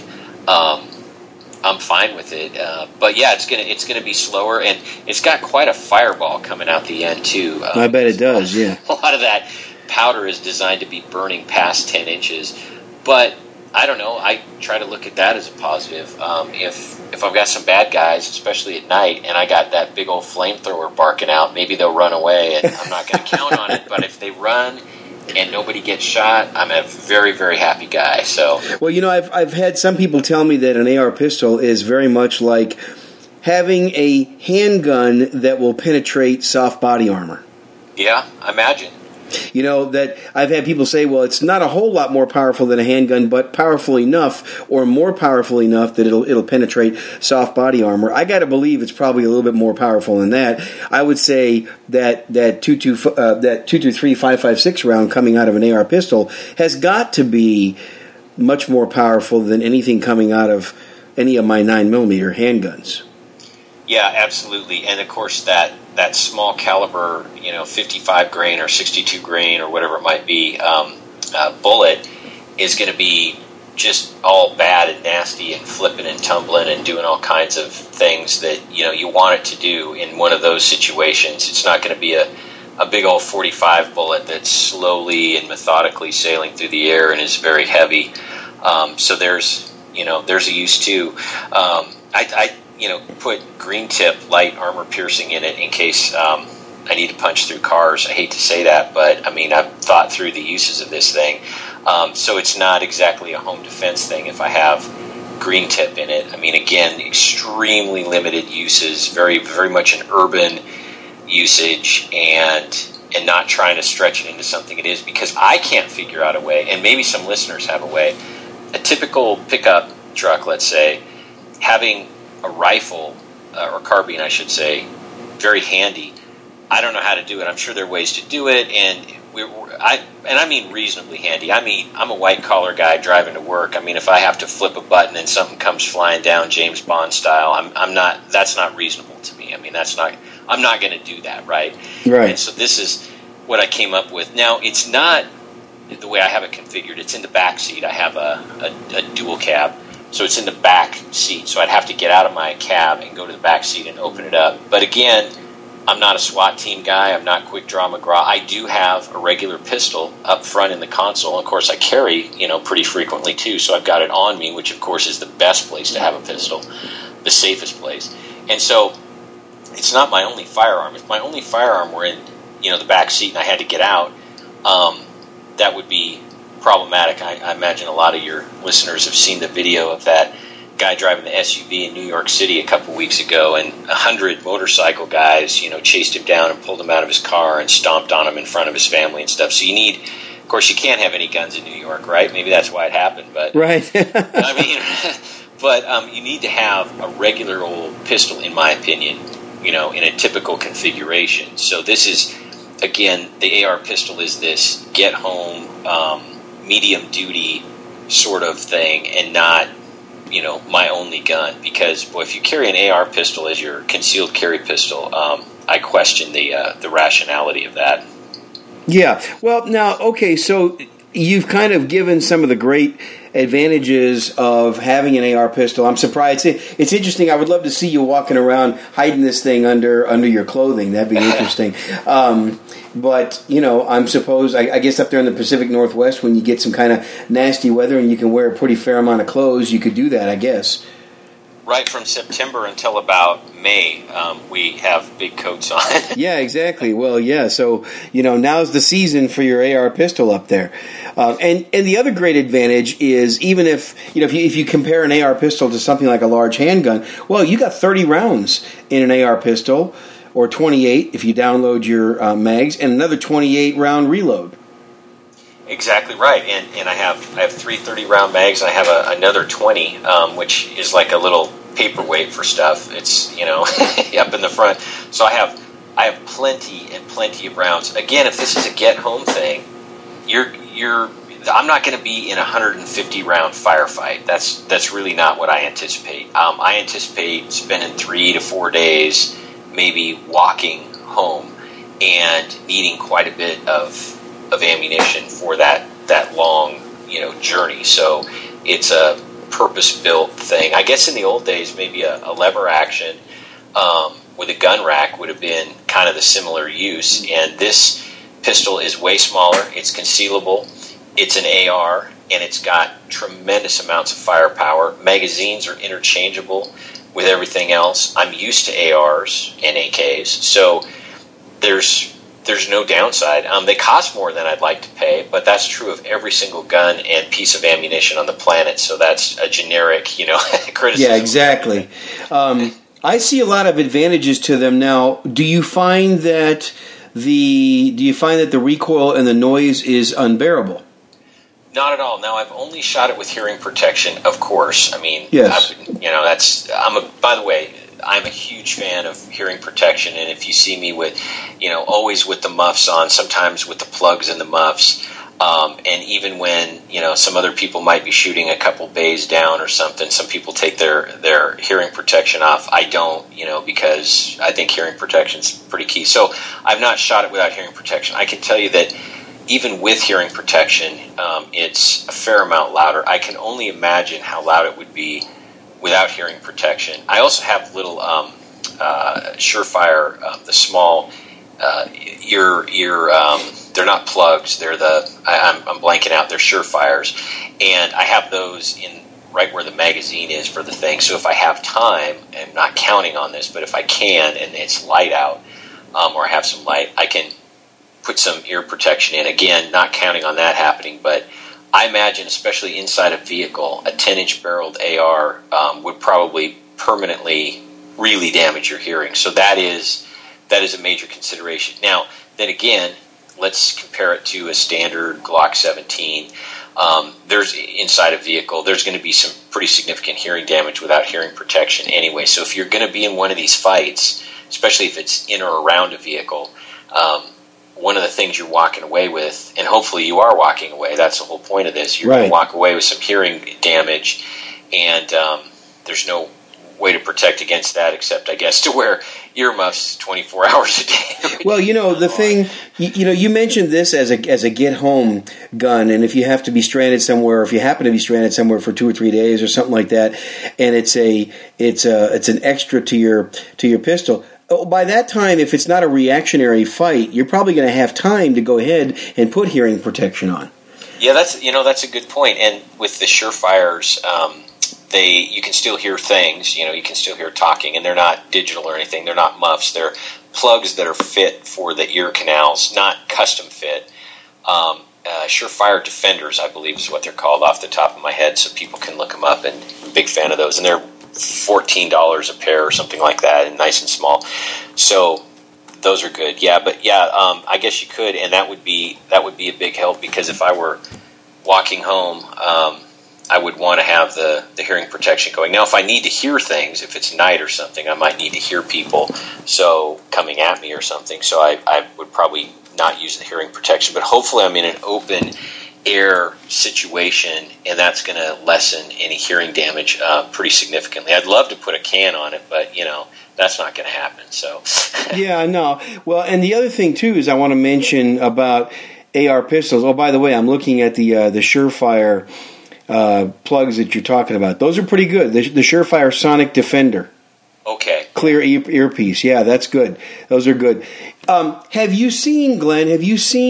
I'm fine with it. But yeah, it's gonna be slower, and it's got quite a fireball coming out the end, too. I bet it does, yeah. A lot of that powder is designed to be burning past 10 inches. But I don't know. I try to look at that as a positive. If I've got some bad guys, especially at night, and I got that big old flamethrower barking out, maybe they'll run away, and I'm not going to count on it. But if they run and nobody gets shot, I'm a very, very happy guy. So, well, I've had some people tell me that an AR pistol is very much like having a handgun that will penetrate soft body armor. Yeah, I imagine. That I've had people say, well, it's not a whole lot more powerful than a handgun, but powerful enough or more powerful enough that it'll penetrate soft body armor. I got to believe it's probably a little bit more powerful than that. I would say that 223 5.56 round coming out of an AR pistol has got to be much more powerful than anything coming out of any of my 9mm handguns. Yeah, absolutely. And of course that small caliber, 55 grain or 62 grain or whatever it might be, bullet is going to be just all bad and nasty and flipping and tumbling and doing all kinds of things that, you want it to do in one of those situations. It's not going to be a big old 45 bullet that's slowly and methodically sailing through the air and is very heavy. So there's a use too. I put green tip light armor piercing in it in case I need to punch through cars. I hate to say that, but I mean, I've thought through the uses of this thing. So it's not exactly a home defense thing if I have green tip in it. I mean, again, extremely limited uses, very, very much an urban usage, and not trying to stretch it into something it is, because I can't figure out a way, and maybe some listeners have a way. A typical pickup truck, let's say, having a rifle, or carbine, I should say, very handy. I don't know how to do it. I'm sure there are ways to do it, and I mean reasonably handy. I mean, I'm a white collar guy driving to work. I mean, if I have to flip a button and something comes flying down James Bond style, I'm not. That's not reasonable to me. I mean, I'm not going to do that, right? Right. And so this is what I came up with. Now, it's not the way I have it configured. It's in the back seat. I have a dual cab, so it's in the back seat. So I'd have to get out of my cab and go to the back seat and open it up. But again, I'm not a SWAT team guy. I'm not Quick Draw McGraw. I do have a regular pistol up front in the console. Of course, I carry, pretty frequently too. So I've got it on me, which of course is the best place to have a pistol, the safest place. And so it's not my only firearm. If my only firearm were in, the back seat and I had to get out, that would be problematic. I imagine a lot of your listeners have seen the video of that guy driving the SUV in New York City a couple weeks ago, and 100 motorcycle guys, chased him down and pulled him out of his car and stomped on him in front of his family and stuff. So of course, you can't have any guns in New York, right? Maybe that's why it happened, but right. But you need to have a regular old pistol, in my opinion, in a typical configuration. So this is, again, the AR pistol is this get home, medium duty sort of thing, and not my only gun, because if you carry an AR pistol as your concealed carry pistol, I question the rationality of that. Yeah. Well, now, okay, so you've kind of given some of the great advantages of having an AR pistol. I'm surprised. It's interesting. I would love to see you walking around hiding this thing under your clothing. That'd be interesting. But, I guess up there in the Pacific Northwest, when you get some kind of nasty weather and you can wear a pretty fair amount of clothes, you could do that, I guess. Right, from September until about May, we have big coats on. Yeah, exactly. Well, yeah, so, now's the season for your AR pistol up there. And the other great advantage is, even if you compare an AR pistol to something like a large handgun, well, you got 30 rounds in an AR pistol, or 28 if you download your mags, and another 28-round reload. Exactly right, and I have 3 30-round mags, and I have another 20, which is like a little paperweight for stuff. It's up in the front. So I have plenty and plenty of rounds. Again, if this is a get home thing, I'm not going to be in a 150-round firefight. That's really not what I anticipate. I anticipate spending 3 to 4 days maybe walking home and needing quite a bit of ammunition for that long journey. So it's a purpose-built thing. I guess in the old days, maybe a lever action with a gun rack would have been kind of the similar use. And this pistol is way smaller. It's concealable. It's an AR, and it's got tremendous amounts of firepower. Magazines are interchangeable with everything else. I'm used to ARs and AKs, so there's no downside. They cost more than I'd like to pay, but that's true of every single gun and piece of ammunition on the planet. So that's a generic, criticism. Yeah, exactly. I see a lot of advantages to them now. Do you find that the recoil and the noise is unbearable? Not at all. Now, I've only shot it with hearing protection, of course. I mean, yes. By the way, I'm a huge fan of hearing protection, and if you see me with, always with the muffs on, sometimes with the plugs in the muffs, and even when, some other people might be shooting a couple bays down or something, some people take their hearing protection off. I don't, because I think hearing protection is pretty key. So I've not shot it without hearing protection. I can tell you that even with hearing protection, it's a fair amount louder. I can only imagine how loud it would be without hearing protection. I also have little Surefire, the small they're not plugs. They're I'm blanking out. They're Surefires, and I have those in right where the magazine is for the thing. So if I have time, and I'm not counting on this, but if I can, and it's light out, or I have some light, I can put some ear protection in. Again, not counting on that happening, but I imagine, especially inside a vehicle, a 10-inch barreled AR would probably permanently really damage your hearing. So that is a major consideration. Now, then again, let's compare it to a standard Glock 17. There's inside a vehicle, there's going to be some pretty significant hearing damage without hearing protection anyway. So if you're going to be in one of these fights, especially if it's in or around a vehicle, one of the things you're walking away with, and hopefully you are walking away. That's the whole point of this. You're right. going to walk away with some hearing damage, and there's no way to protect against that except, I guess, to wear earmuffs 24 hours a day. Well, the thing, you mentioned this as a get-home gun, and if you have to be stranded somewhere, or if you happen to be stranded somewhere for 2 or 3 days or something like that, and it's an extra to your pistol. Oh, by that time, if it's not a reactionary fight, you're probably going to have time to go ahead and put hearing protection on. Yeah, that's a good point. And with the Surefires, you can still hear things. You can still hear talking, and they're not digital or anything. They're not muffs. They're plugs that are fit for the ear canals, not custom fit. Surefire Defenders, I believe, is what they're called off the top of my head, so people can look them up. And I'm a big fan of those, and they're $14 a pair or something like that, and nice and small. So those are good. Yeah, but I guess you could, and that would be a big help, because if I were walking home, I would want to have the hearing protection going. Now, if I need to hear things, if it's night or something, I might need to hear people coming at me or something. So I would probably not use the hearing protection. But hopefully I'm in an open air situation, and that's going to lessen any hearing damage pretty significantly. I'd love to put a can on it, but that's not going to happen. So yeah, no. Well, and the other thing too is I want to mention about AR pistols. Oh, by the way, I'm looking at the Surefire plugs that you're talking about. Those are pretty good. The Surefire Sonic Defender. Okay. Clear earpiece. Yeah, that's good. Those are good. Have you seen, Glenn, the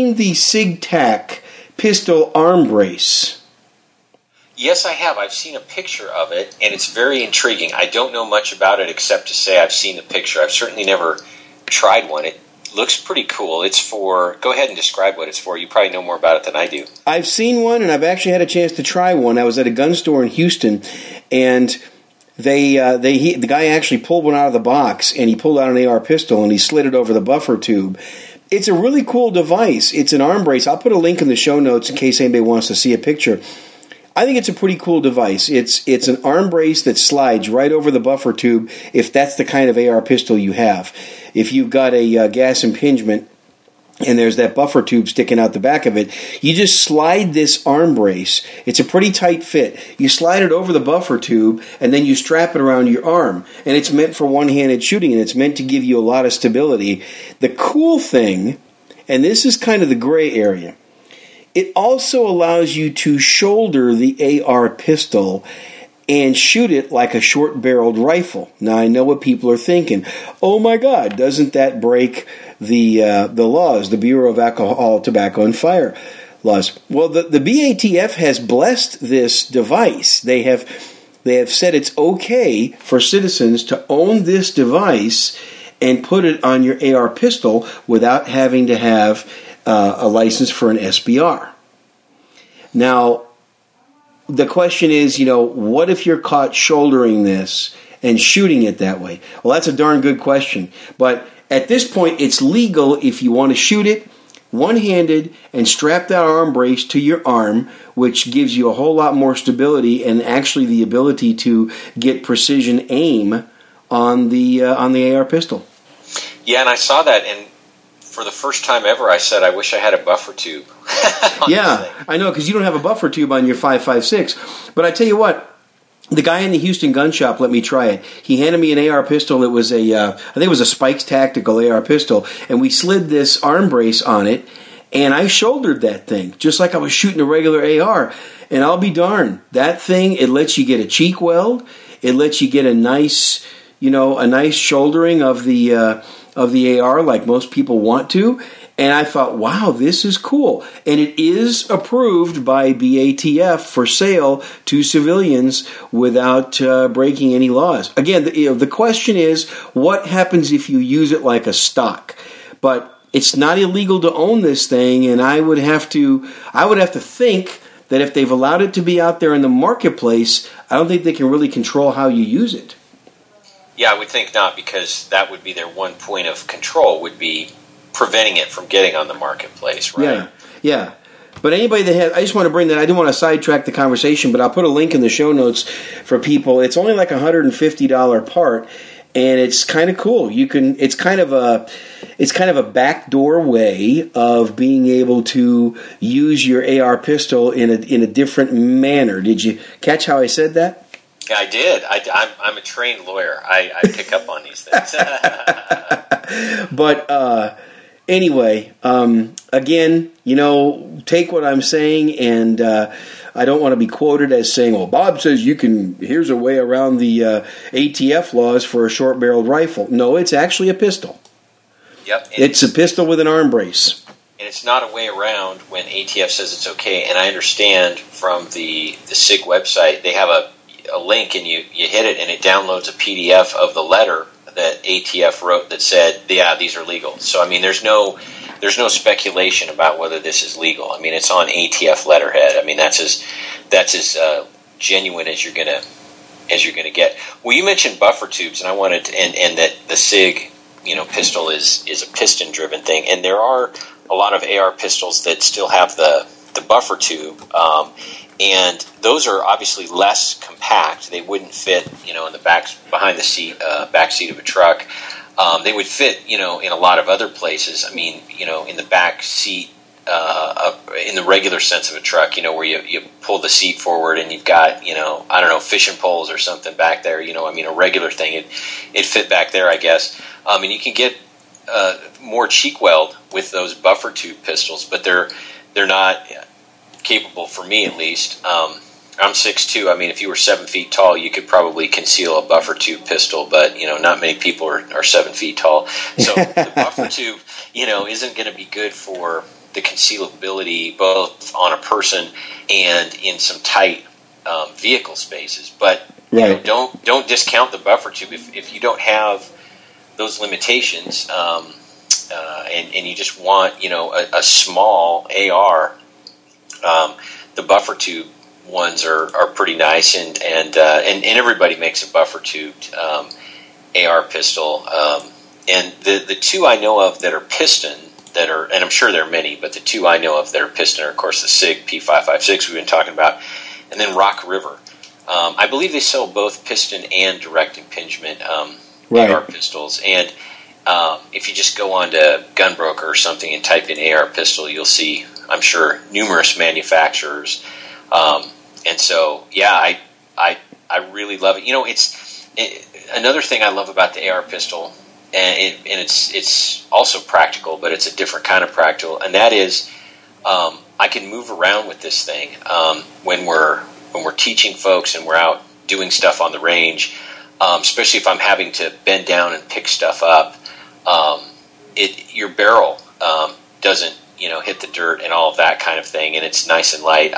SigTac pistol arm brace? Yes, I have. I've seen a picture of it, and it's very intriguing. I don't know much about it except to say I've seen the picture. I've certainly never tried one. It looks pretty cool. It's for... Go ahead and describe what it's for. You probably know more about it than I do. I've seen one, and I've actually had a chance to try one. I was at a gun store in Houston, and the guy actually pulled one out of the box, and he pulled out an AR pistol, and he slid it over the buffer tube. It's a really cool device. It's an arm brace. I'll put a link in the show notes in case anybody wants to see a picture. I think it's a pretty cool device. It's an arm brace that slides right over the buffer tube if that's the kind of AR pistol you have. If you've got a gas impingement and there's that buffer tube sticking out the back of it, you just slide this arm brace. It's a pretty tight fit. You slide it over the buffer tube, and then you strap it around your arm. And it's meant for one-handed shooting, and it's meant to give you a lot of stability. The cool thing, and this is kind of the gray area, it also allows you to shoulder the AR pistol and shoot it like a short-barreled rifle. Now, I know what people are thinking. Oh, my God, doesn't that break the laws, the Bureau of Alcohol, Tobacco, and Fire laws? Well, the BATF has blessed this device. They have said it's okay for citizens to own this device and put it on your AR pistol without having to have a license for an SBR. Now, the question is, what if you're caught shouldering this and shooting it that way? Well, that's a darn good question. But at this point, it's legal if you want to shoot it one-handed and strap that arm brace to your arm, which gives you a whole lot more stability and actually the ability to get precision aim on the AR pistol. Yeah, and I saw that, and for the first time ever, I said, I wish I had a buffer tube. Yeah, I know, because you don't have a buffer tube on your 5.56. But I tell you what, the guy in the Houston gun shop let me try it. He handed me an AR pistol. It was I think it was a Spikes Tactical AR pistol, and we slid this arm brace on it, and I shouldered that thing just like I was shooting a regular AR. And I'll be darned, that thing, it lets you get a cheek weld. It lets you get a nice shouldering of the AR like most people want to. And I thought, wow, this is cool. And it is approved by BATF for sale to civilians without breaking any laws. Again, the question is, what happens if you use it like a stock? But it's not illegal to own this thing, and I would have to think that if they've allowed it to be out there in the marketplace, I don't think they can really control how you use it. Yeah, I would think not, because that would be their one point of control, would be preventing it from getting on the marketplace, right? Yeah. But anybody that has, I just want to bring that, I didn't want to sidetrack the conversation, but I'll put a link in the show notes for people. It's only like $150 part, and it's kind of cool. It's kind of a backdoor way of being able to use your AR pistol in a different manner. Did you catch how I said that? Yeah, I did. I'm a trained lawyer. I pick up on these things. But anyway, again, take what I'm saying, and I don't want to be quoted as saying, "Well, Bob says here's a way around the ATF laws for a short-barreled rifle." No, it's actually a pistol. Yep. It's a pistol with an arm brace. And it's not a way around when ATF says it's okay. And I understand from the SIG website, they have a link, and you hit it, and it downloads a PDF of the letter that ATF wrote that said, yeah, these are legal. So, I mean, there's no speculation about whether this is legal. I mean, it's on ATF letterhead. I mean, that's as genuine as you're gonna get. Well, you mentioned buffer tubes, and I wanted to, and that the SIG, pistol is a piston driven thing, and there are a lot of AR pistols that still have the buffer tube. And those are obviously less compact. They wouldn't fit, in the behind the seat, back seat of a truck. They would fit, in a lot of other places. I mean, in the back seat, in the regular sense of a truck, where you pull the seat forward and you've got, fishing poles or something back there. A regular thing, it fit back there, I guess. And you can get more cheek weld with those buffer tube pistols, but they're not capable, for me at least. I'm 6'2". I mean, if you were 7 feet tall, you could probably conceal a buffer tube pistol, but not many people are 7 feet tall. So the buffer tube, isn't going to be good for the concealability both on a person and in some tight vehicle spaces. But right. Don't discount the buffer tube if you don't have those limitations, and you just want a small AR. The buffer tube ones are pretty nice, and everybody makes a buffer tubed AR pistol. And the two I know of that are piston, and I'm sure there are many, but the two I know of that are piston are, of course, the SIG P556 we've been talking about, and then Rock River. I believe they sell both piston and direct impingement AR pistols. And if you just go on to Gunbroker or something and type in AR pistol, you'll see, I'm sure, numerous manufacturers. And so, yeah, I really love it. It's another thing I love about the AR pistol, and it's also practical, but it's a different kind of practical, and that is I can move around with this thing when we're teaching folks and we're out doing stuff on the range, especially if I'm having to bend down and pick stuff up. Your barrel doesn't hit the dirt and all of that kind of thing, and it's nice and light.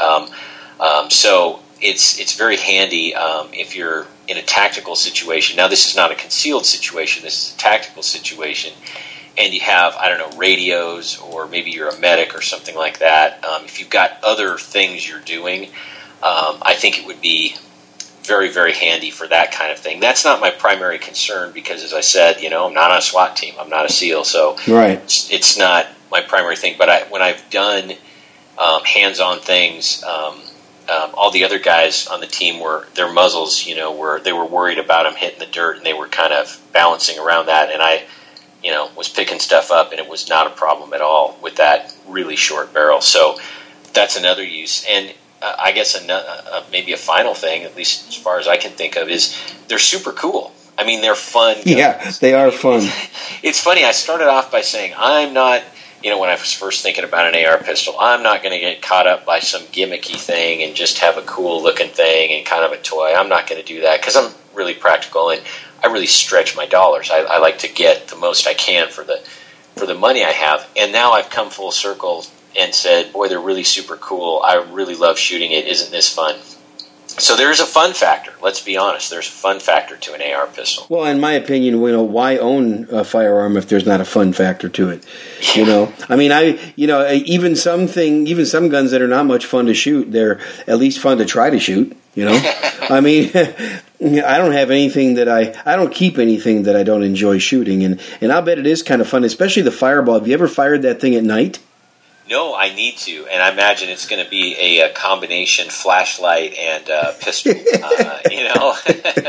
So it's very handy if you're in a tactical situation. Now, this is not a concealed situation. This is a tactical situation, and you have, radios, or maybe you're a medic or something like that. If you've got other things you're doing, I think it would be very, very handy for that kind of thing. That's not my primary concern because, as I said, I'm not on a SWAT team. I'm not a SEAL, so right. It's not my primary thing. But when I've done hands-on things, all the other guys on the team their muzzles, they were worried about them hitting the dirt, and they were kind of balancing around that. And I, was picking stuff up, and it was not a problem at all with that really short barrel. So that's another use. And I guess maybe a final thing, at least as far as I can think of, is they're super cool. I mean, they're fun guns. Yeah, they are fun. It's funny. I started off by saying I'm not, when I was first thinking about an AR pistol, I'm not going to get caught up by some gimmicky thing and just have a cool looking thing and kind of a toy. I'm not going to do that because I'm really practical and I really stretch my dollars. I like to get the most I can for the money I have. And now I've come full circle and said, boy, they're really super cool. I really love shooting it. Isn't this fun? So there's a fun factor. Let's be honest. There's a fun factor to an AR pistol. Well, in my opinion, why own a firearm if there's not a fun factor to it? Yeah. I mean, even some guns that are not much fun to shoot, they're at least fun to try to shoot. I mean, I don't have anything that I don't keep anything that I don't enjoy shooting, and I'll bet it is kind of fun, especially the fireball. Have you ever fired that thing at night? No, I need to, and I imagine it's going to be a combination flashlight and pistol.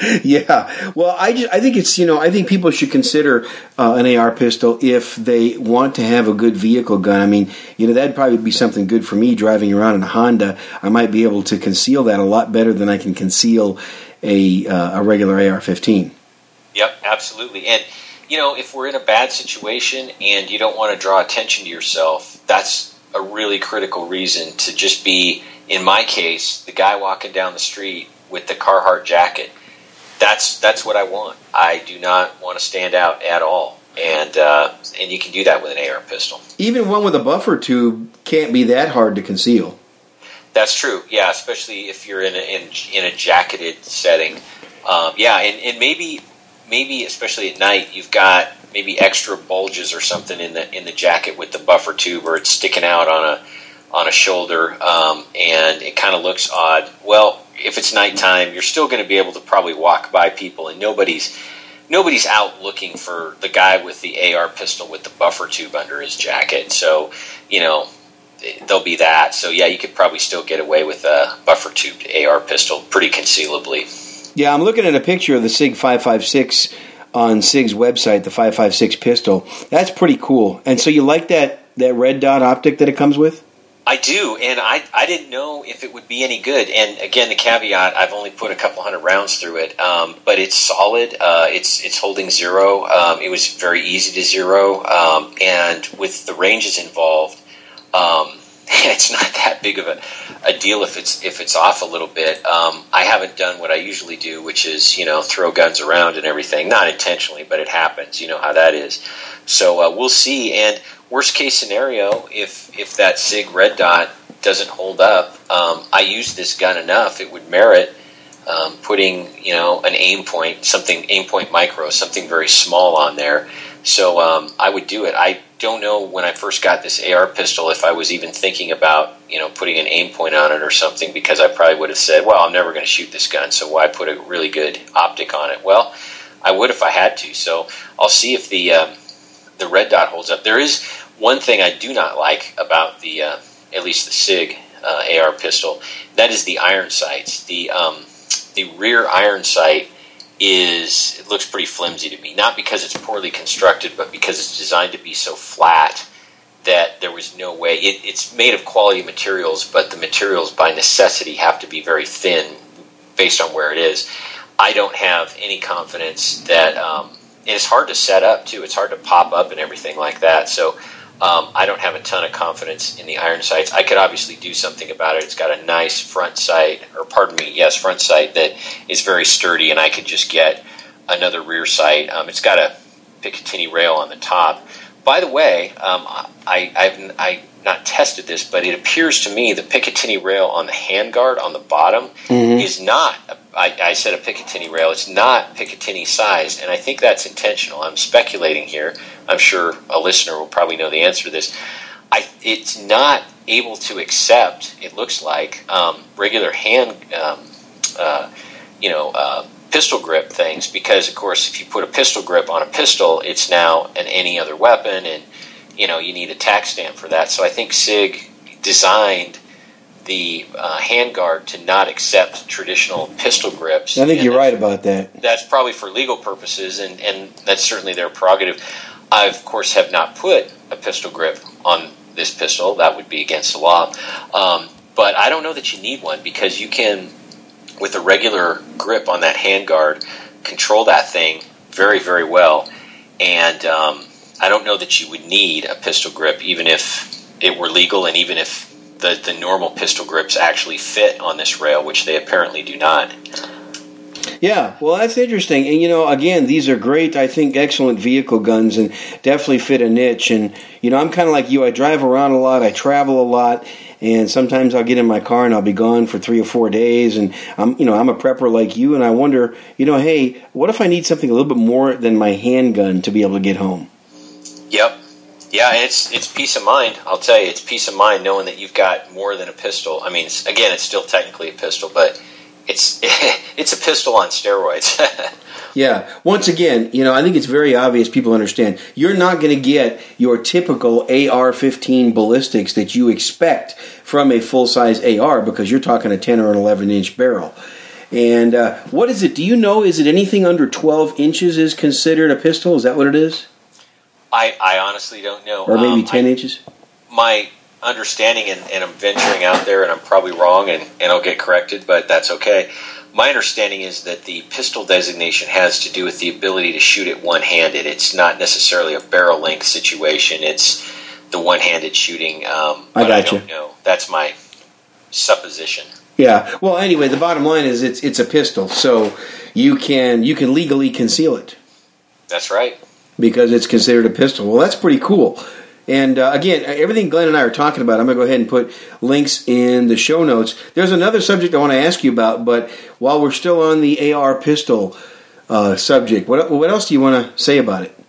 Yeah, well, I think it's, I think people should consider an AR pistol if they want to have a good vehicle gun. I mean, that'd probably be something good for me driving around in a Honda. I might be able to conceal that a lot better than I can conceal a regular AR-15. Yep, absolutely. And if we're in a bad situation and you don't want to draw attention to yourself, that's a really critical reason to just be, in my case, the guy walking down the street with the Carhartt jacket. That's what I want. I do not want to stand out at all, and you can do that with an AR pistol. Even one with a buffer tube can't be that hard to conceal. That's true. Yeah, especially if you're in a jacketed setting. And maybe especially at night, you've got maybe extra bulges or something in the jacket with the buffer tube, or it's sticking out on a shoulder, and it kind of looks odd. Well, if it's nighttime, you're still going to be able to probably walk by people, and nobody's out looking for the guy with the AR pistol with the buffer tube under his jacket. So, there'll be that. So, yeah, you could probably still get away with a buffer tubed AR pistol pretty concealably. Yeah, I'm looking at a picture of the SIG 556 on SIG's website, the 556 pistol. That's pretty cool. And so you like that red dot optic that it comes with? I do, and I didn't know if it would be any good. And again, the caveat, I've only put a couple hundred rounds through it, but it's solid. It's holding zero. It was very easy to zero, and with the ranges involved, it's not that big of a deal if it's off a little bit. I haven't done what I usually do, which is throw guns around and everything, not intentionally, but it happens. You know how that is. So we'll see. And worst case scenario, if that SIG red dot doesn't hold up, I use this gun enough, it would merit putting an aim point micro, something very small on there. So I would do it. I don't know when I first got this AR pistol if I was even thinking about putting an aim point on it or something, because I probably would have said, well, I'm never going to shoot this gun, so why put a really good optic on it? Well, I would if I had to. So I'll see if the red dot holds up. There is one thing I do not like about the at least the SIG AR pistol. That is the iron sights. The rear iron sight it looks pretty flimsy to me. Not because it's poorly constructed, but because it's designed to be so flat that there was no way. It's made of quality materials, but the materials by necessity have to be very thin based on where it is. I don't have any confidence that, and it's hard to set up too. It's hard to pop up and everything like that. So I don't have a ton of confidence in the iron sights. I could obviously do something about it. It's got a nice front sight, front sight that is very sturdy, and I could just get another rear sight. It's got a Picatinny rail on the top. By the way, I've not tested this, but it appears to me the Picatinny rail on the handguard on the bottom is not, I said a Picatinny rail, it's not Picatinny sized, and I think that's intentional. I'm speculating here. I'm sure a listener will probably know the answer to this. It's not able to accept, it looks like, regular hand, pistol grip things, because, of course, if you put a pistol grip on a pistol, it's now an any other weapon, and you need a tax stamp for that. So I think SIG designed the handguard to not accept traditional pistol grips. I think you're right about that. That's probably for legal purposes, and that's certainly their prerogative. I, of course, have not put a pistol grip on this pistol. That would be against the law. But I don't know that you need one, because you can, with a regular grip on that handguard, control that thing very, very well. And I don't know that you would need a pistol grip, even if it were legal, and even if the normal pistol grips actually fit on this rail, which they apparently do not. Yeah, well, that's interesting. And, again, these are great, I think, excellent vehicle guns, and definitely fit a niche. And, I'm kind of like you. I drive around a lot. I travel a lot. And sometimes I'll get in my car and I'll be gone for 3 or 4 days. And I'm a prepper like you. And I wonder, hey, what if I need something a little bit more than my handgun to be able to get home? Yep. Yeah, it's peace of mind. I'll tell you, it's peace of mind knowing that you've got more than a pistol. I mean, again, it's still technically a pistol, but it's a pistol on steroids. Yeah. Once again, I think it's very obvious people understand. You're not going to get your typical AR-15 ballistics that you expect from a full-size AR, because you're talking a 10 or an 11-inch barrel. And what is it? Do you know, is it anything under 12 inches is considered a pistol? Is that what it is? I honestly don't know. Or maybe 10 inches? My understanding, and I'm venturing out there, and I'm probably wrong, and I'll get corrected, but that's okay. My understanding is that the pistol designation has to do with the ability to shoot it one-handed. It's not necessarily a barrel length situation. It's the one-handed shooting. I got I don't know. That's my supposition. Yeah. Well, anyway, the bottom line is it's a pistol, so you can legally conceal it. That's right. Because it's considered a pistol. Well, that's pretty cool. And again, everything Glenn and I are talking about, I'm going to go ahead and put links in the show notes. There's another subject I want to ask you about, but while we're still on the AR pistol subject, what else do you want to say about it?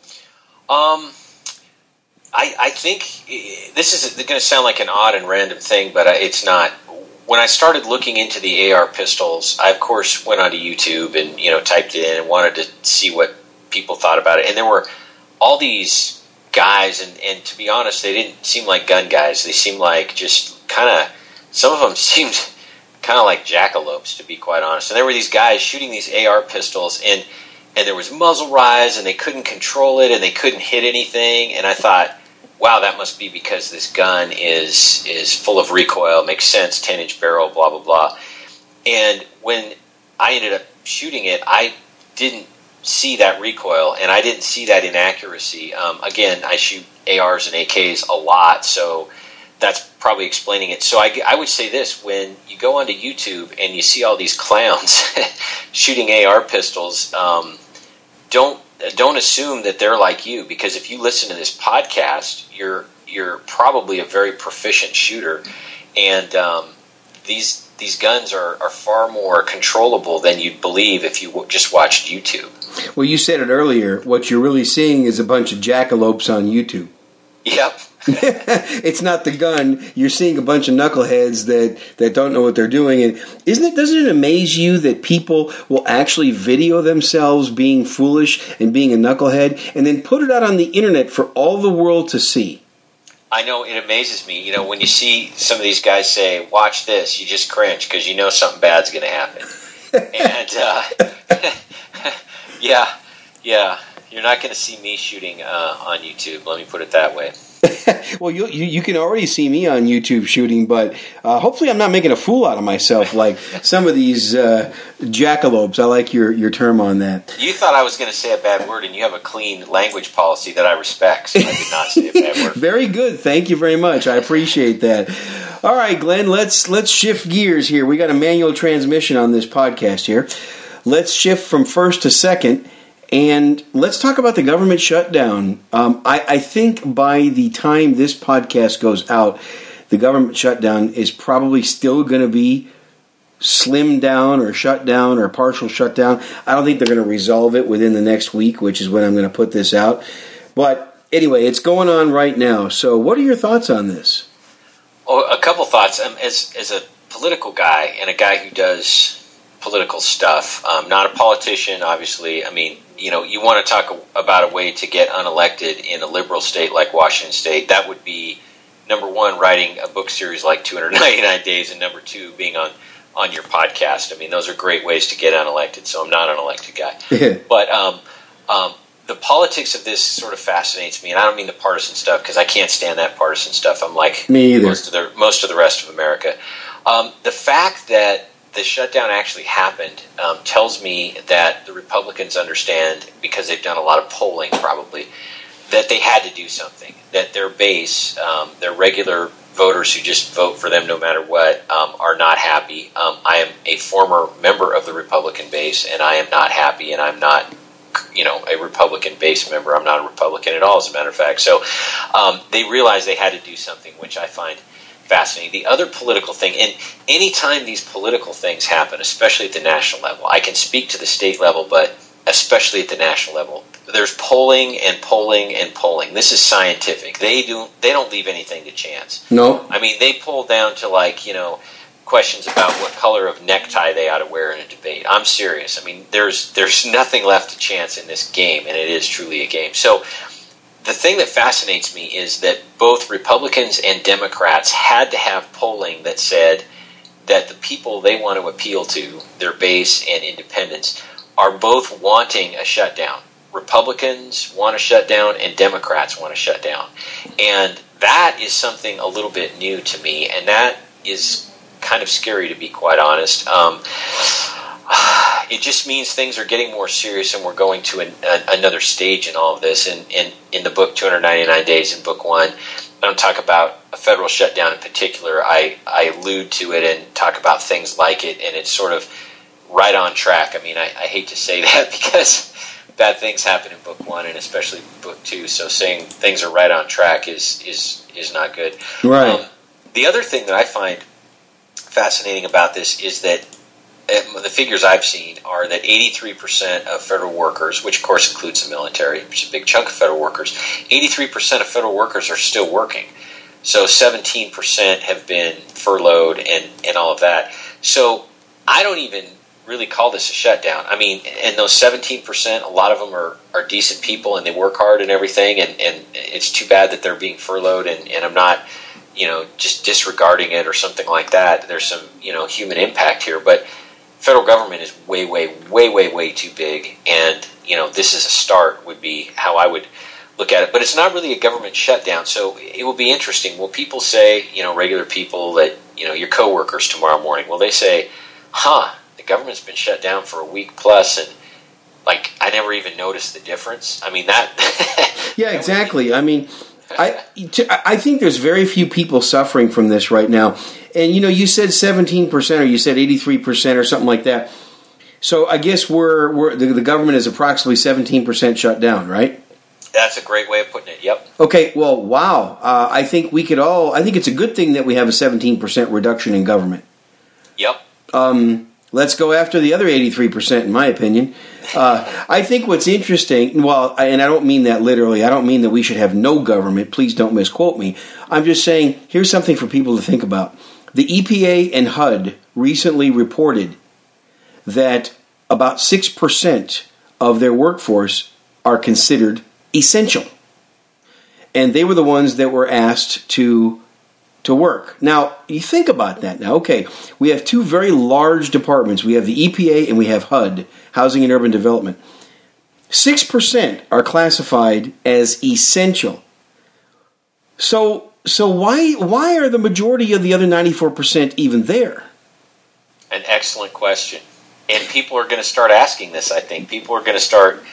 I think this is going to sound like an odd and random thing, but it's not. When I started looking into the AR pistols, I, of course, went onto YouTube and typed it in and wanted to see what people thought about it. And there were all these guys, and to be honest, they didn't seem like gun guys. They seemed like just kind of, some of them seemed kind of like jackalopes, to be quite honest. And there were these guys shooting these AR pistols, and there was muzzle rise, and they couldn't control it, and they couldn't hit anything. And I thought, wow, that must be because this gun is full of recoil. Makes sense, 10-inch barrel, blah, blah, blah. And when I ended up shooting it, I didn't see that recoil, and I didn't see that inaccuracy. Again, I shoot ARs and AKs a lot, so that's probably explaining it. So I would say this: when you go onto YouTube and you see all these clowns shooting AR pistols, don't assume that they're like you, because if you listen to this podcast, you're probably a very proficient shooter, and these guns are far more controllable than you'd believe if you just watched YouTube. Well, you said it earlier. What you're really seeing is a bunch of jackalopes on YouTube. Yep. It's not the gun. You're seeing a bunch of knuckleheads that don't know what they're doing. And doesn't it amaze you that people will actually video themselves being foolish and being a knucklehead and then put it out on the internet for all the world to see? I know, it amazes me. When you see some of these guys say, watch this, you just cringe because you know something bad's going to happen. And, yeah, you're not going to see me shooting on YouTube, let me put it that way. Well, you can already see me on YouTube shooting, but hopefully I'm not making a fool out of myself like some of these jackalopes. I like your term on that. You thought I was going to say a bad word, and you have a clean language policy that I respect, so I did not say a bad word. Very good. Thank you very much. I appreciate that. All right, Glenn, let's shift gears here. We got a manual transmission on this podcast here. Let's shift from first to second. And let's talk about the government shutdown. I think by the time this podcast goes out, the government shutdown is probably still going to be slimmed down or shut down or partial shutdown. I don't think they're going to resolve it within the next week, which is when I'm going to put this out. But anyway, it's going on right now. So what are your thoughts on this? Oh, a couple thoughts. As a political guy and a guy who does political stuff, not a politician, obviously. I mean, you want to talk about a way to get unelected in a liberal state like Washington State. That would be, number one, writing a book series like 299 Days, and number two, being on your podcast. I mean, those are great ways to get unelected, so I'm not an elected guy. But the politics of this sort of fascinates me, and I don't mean the partisan stuff, because I can't stand that partisan stuff. I'm like me either. Most of the rest of America. The fact that the shutdown actually happened tells me that the Republicans understand, because they've done a lot of polling probably, that they had to do something, that their base, their regular voters who just vote for them no matter what, are not happy. I am a former member of the Republican base, and I am not happy, and I'm not a Republican base member. I'm not a Republican at all, as a matter of fact. So they realized they had to do something, which I find fascinating. The other political thing, and anytime these political things happen, especially at the national level, I can speak to the state level, but especially at the national level, there's polling and polling and polling. This is scientific. They don't leave anything to chance. No. I mean, they pull down to questions about what color of necktie they ought to wear in a debate. I'm serious. I mean, there's nothing left to chance in this game, and it is truly a game. So the thing that fascinates me is that both Republicans and Democrats had to have polling that said that the people they want to appeal to, their base and independents, are both wanting a shutdown. Republicans want a shutdown and Democrats want a shutdown. And that is something a little bit new to me, and that is kind of scary, to be quite honest. It just means things are getting more serious, and we're going to another stage in all of this. And in the book, 299 Days, in book 1, I don't talk about a federal shutdown in particular. I allude to it and talk about things like it, and it's sort of right on track. I mean, I hate to say that because bad things happen in book 1 and especially book 2. So saying things are right on track is not good. Right. The other thing that I find fascinating about this is that the figures I've seen are that 83% of federal workers, which of course includes the military, which is a big chunk of federal workers, 83% of federal workers are still working. So 17% have been furloughed and all of that. So I don't even really call this a shutdown. I mean, and those 17%, a lot of them are decent people and they work hard and everything, and it's too bad that they're being furloughed, and I'm not, just disregarding it or something like that. There's some, human impact here, but federal government is way, way, way, way, way too big, and, this is a start would be how I would look at it. But it's not really a government shutdown, so it will be interesting. Will people say, regular people that, your coworkers tomorrow morning, will they say, the government's been shut down for a week plus, and I never even noticed the difference? I mean, that... Yeah, exactly. I mean, I think there's very few people suffering from this right now. And, you said 17% or you said 83% or something like that. So I guess the government is approximately 17% shut down, right? That's a great way of putting it, yep. Okay, well, wow. I think I think it's a good thing that we have a 17% reduction in government. Yep. Let's go after the other 83%, in my opinion. I think what's interesting, and I don't mean that literally. I don't mean that we should have no government. Please don't misquote me. I'm just saying, here's something for people to think about. The EPA and HUD recently reported that about 6% of their workforce are considered essential. And they were the ones that were asked to work. Now, you think about that now. Okay, we have two very large departments. We have the EPA and we have HUD, Housing and Urban Development. 6% are classified as essential. So why are the majority of the other 94% even there? An excellent question. And people are going to start asking this, I think. People are going to start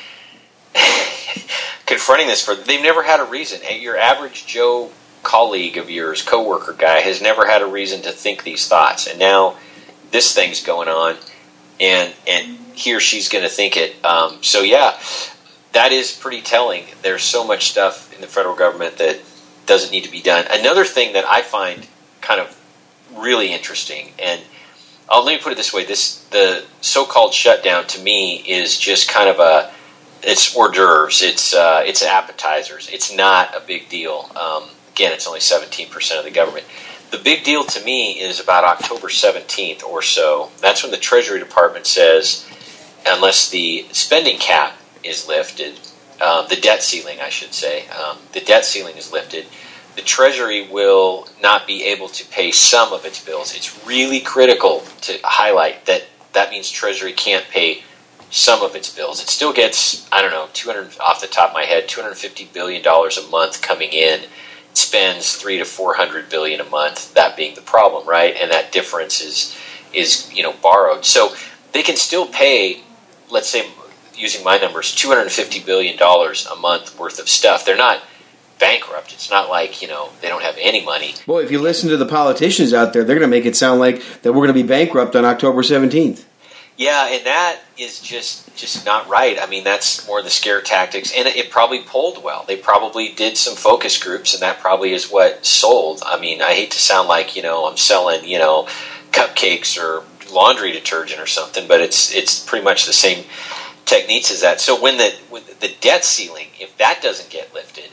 confronting this. They've never had a reason. Your average Joe colleague of yours, coworker guy, has never had a reason to think these thoughts. And now this thing's going on, and he or she's going to think it. So yeah, that is pretty telling. There's so much stuff in the federal government that doesn't need to be done. Another thing that I find kind of really interesting, and let me put it this way: the so-called shutdown to me is just kind of it's hors d'oeuvres. It's appetizers. It's not a big deal. Again, it's only 17% of the government. The big deal to me is about October 17th or so. That's when the Treasury Department says, unless the spending cap is lifted, the debt ceiling, I should say, the debt ceiling is lifted, the Treasury will not be able to pay some of its bills. It's really critical to highlight that means Treasury can't pay some of its bills. It still gets, I don't know, off the top of my head, $250 billion a month coming in. It spends $300 to $400 billion a month. That being the problem, right? And that difference is borrowed. So they can still pay, let's say, using my numbers, $250 billion a month worth of stuff. They're not bankrupt. It's not like, they don't have any money. Well, if you listen to the politicians out there, they're going to make it sound like that we're going to be bankrupt on October 17th. Yeah, and that is just not right. I mean, that's more the scare tactics, and it probably polled well. They probably did some focus groups, and that probably is what sold. I mean, I hate to sound like, I'm selling, cupcakes or laundry detergent or something, but it's pretty much the same techniques as that. So when the debt ceiling, if that doesn't get lifted,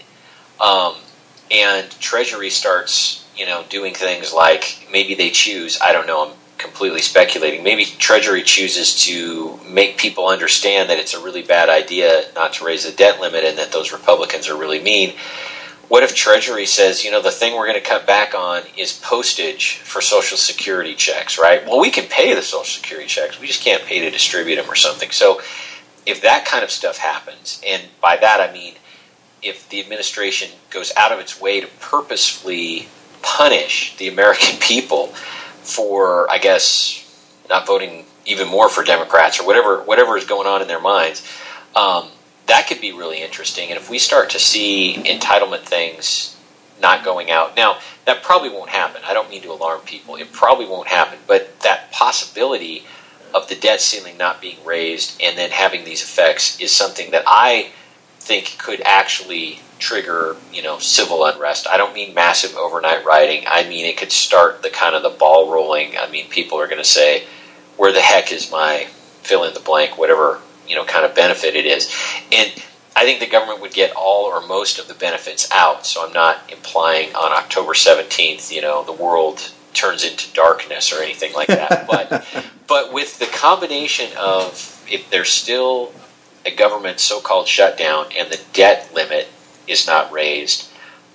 and Treasury starts, doing things like maybe they choose, I don't know, I'm completely speculating, maybe Treasury chooses to make people understand that it's a really bad idea not to raise the debt limit and that those Republicans are really mean. what if Treasury says, the thing we're going to cut back on is postage for Social Security checks, right? Well, we can pay the Social Security checks. We just can't pay to distribute them or something. So if that kind of stuff happens, and by that I mean if the administration goes out of its way to purposefully punish the American people for, I guess, not voting even more for Democrats or whatever is going on in their minds, that could be really interesting. And if we start to see entitlement things not going out, now that probably won't happen. I don't mean to alarm people. It probably won't happen. But that possibility of the debt ceiling not being raised and then having these effects is something that I think could actually trigger, civil unrest. I don't mean massive overnight rioting. I mean it could start the ball rolling. I mean, people are going to say, where the heck is my fill in the blank, whatever kind of benefit it is. And I think the government would get all or most of the benefits out. So I'm not implying on October 17th, the world turns into darkness or anything like that. But with the combination of, if there's still a government so-called shutdown and the debt limit is not raised,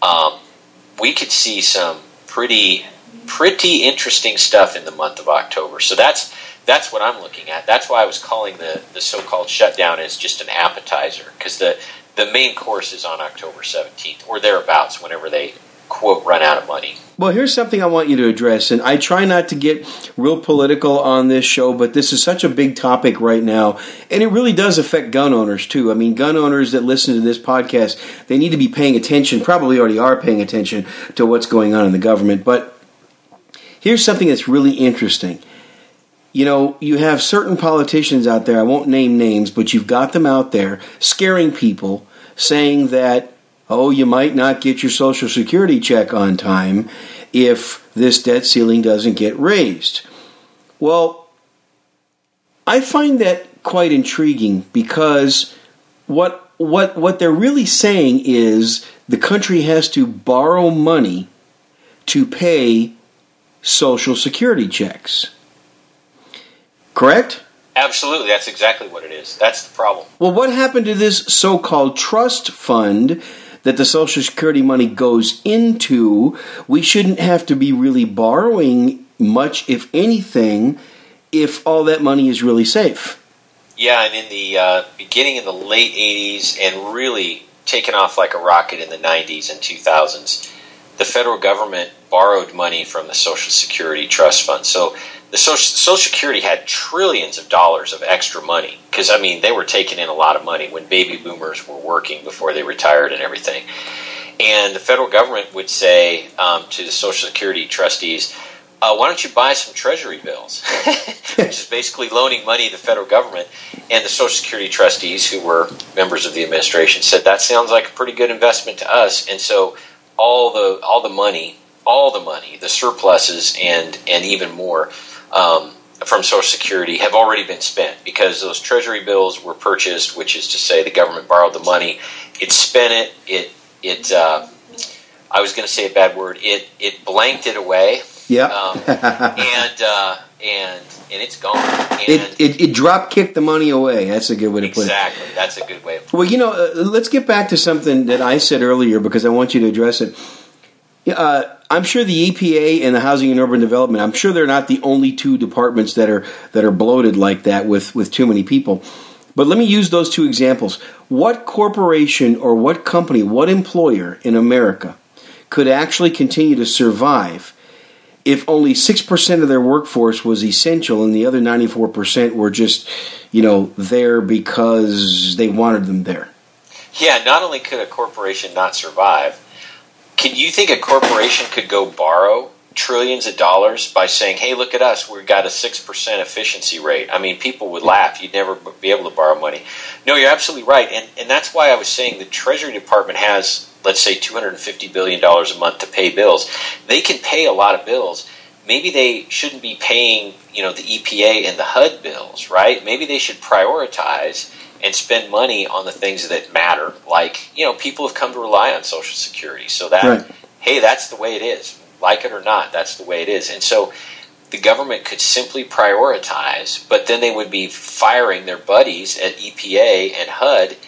we could see some pretty interesting stuff in the month of October. So that's what I'm looking at. That's why I was calling the so-called shutdown as just an appetizer, because the main course is on October 17th or thereabouts, whenever they, quote, run out of money. Well, here's something I want you to address, and I try not to get real political on this show, but this is such a big topic right now, and it really does affect gun owners, too. I mean, gun owners that listen to this podcast, they need to be paying attention, probably already are paying attention to what's going on in the government, but here's something that's really interesting. You have certain politicians out there, I won't name names, but you've got them out there scaring people, saying that, you might not get your Social Security check on time if this debt ceiling doesn't get raised. Well, I find that quite intriguing, because what they're really saying is the country has to borrow money to pay Social Security checks. Correct? Absolutely. That's exactly what it is. That's the problem. Well, what happened to this so-called trust fund that the Social Security money goes into? We shouldn't have to be really borrowing much, if anything, if all that money is really safe. Yeah, and in the beginning in the late 80s and really taken off like a rocket in the 90s and 2000s, the federal government borrowed money from the Social Security Trust Fund. So the Social Security had trillions of dollars of extra money, because, they were taking in a lot of money when baby boomers were working before they retired and everything. And the federal government would say to the Social Security trustees, why don't you buy some Treasury bills, which is basically loaning money to the federal government. And the Social Security trustees, who were members of the administration, said, that sounds like a pretty good investment to us. And so all the money, the surpluses and even more from Social Security have already been spent, because those Treasury bills were purchased, which is to say the government borrowed the money, it spent it, I was going to say a bad word, it blanked it away. Yeah. And it's gone. And it drop kicked the money away. That's a good way to put it. Exactly. That's a good way of putting it. Well, let's get back to something that I said earlier, because I want you to address it. I'm sure the EPA and the Housing and Urban Development, I'm sure they're not the only two departments that are bloated like that with too many people. But let me use those two examples. What corporation or what company, what employer in America could actually continue to survive if only 6% of their workforce was essential and the other 94% were just, there because they wanted them there? Yeah, not only could a corporation not survive, can you think a corporation could go borrow trillions of dollars by saying, hey, look at us, we've got a 6% efficiency rate? People would laugh. You'd never be able to borrow money. No, you're absolutely right. And that's why I was saying the Treasury Department has, let's say, $250 billion a month to pay bills. They can pay a lot of bills. Maybe they shouldn't be paying, the EPA and the HUD bills, right? Maybe they should prioritize and spend money on the things that matter, like, people have come to rely on Social Security. So that, right. Hey, that's the way it is. Like it or not, that's the way it is. And so the government could simply prioritize, but then they would be firing their buddies at EPA and HUD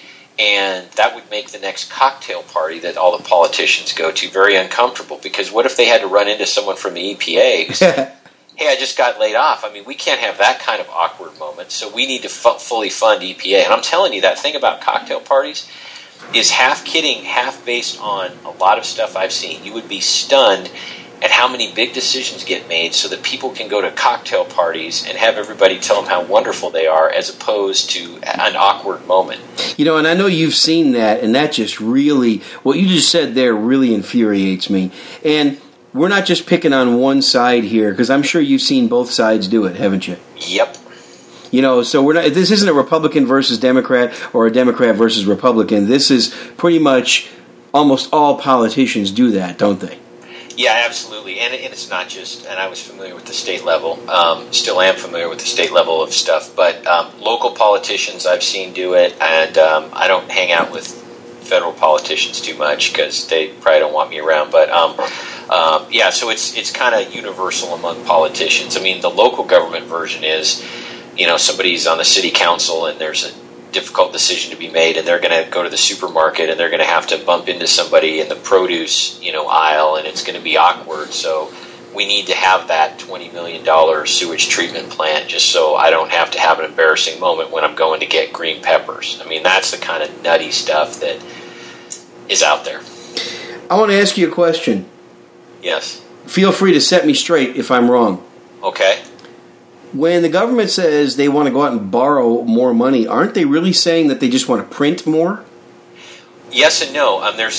And that would make the next cocktail party that all the politicians go to very uncomfortable, because what if they had to run into someone from the EPA who said, hey, I just got laid off. I mean, we can't have that kind of awkward moment, so we need to fully fund EPA. And I'm telling you, that thing about cocktail parties is half kidding, half based on a lot of stuff I've seen. You would be stunned at how many big decisions get made so that people can go to cocktail parties and have everybody tell them how wonderful they are, as opposed to an awkward moment. You know, and I know you've seen that, and that just really, what you just said there really infuriates me. And we're not just picking on one side here, because I'm sure you've seen both sides do it, haven't you? Yep. You know, so we're not. This isn't a Republican versus Democrat or a Democrat versus Republican. This is pretty much almost all politicians do that, don't they? Yeah, absolutely. And it's not just, and I was familiar with the state level, still am familiar with the state level of stuff, but local politicians I've seen do it, and I don't hang out with federal politicians too much because they probably don't want me around, but yeah, so it's kind of universal among politicians. I mean, the local government version is, you know, somebody's on the city council and there's a difficult decision to be made, and they're going to go to the supermarket and they're going to have to bump into somebody in the produce, you know, aisle, and it's going to be awkward. So we need to have that $20 million sewage treatment plant just so I don't have to have an embarrassing moment when I'm going to get green peppers. I mean, that's the kind of nutty stuff that is out there. I want to ask you a question. Yes. Feel free to set me straight if I'm wrong. Okay. When the government says they want to go out and borrow more money, aren't they really saying that they just want to print more? Yes and no.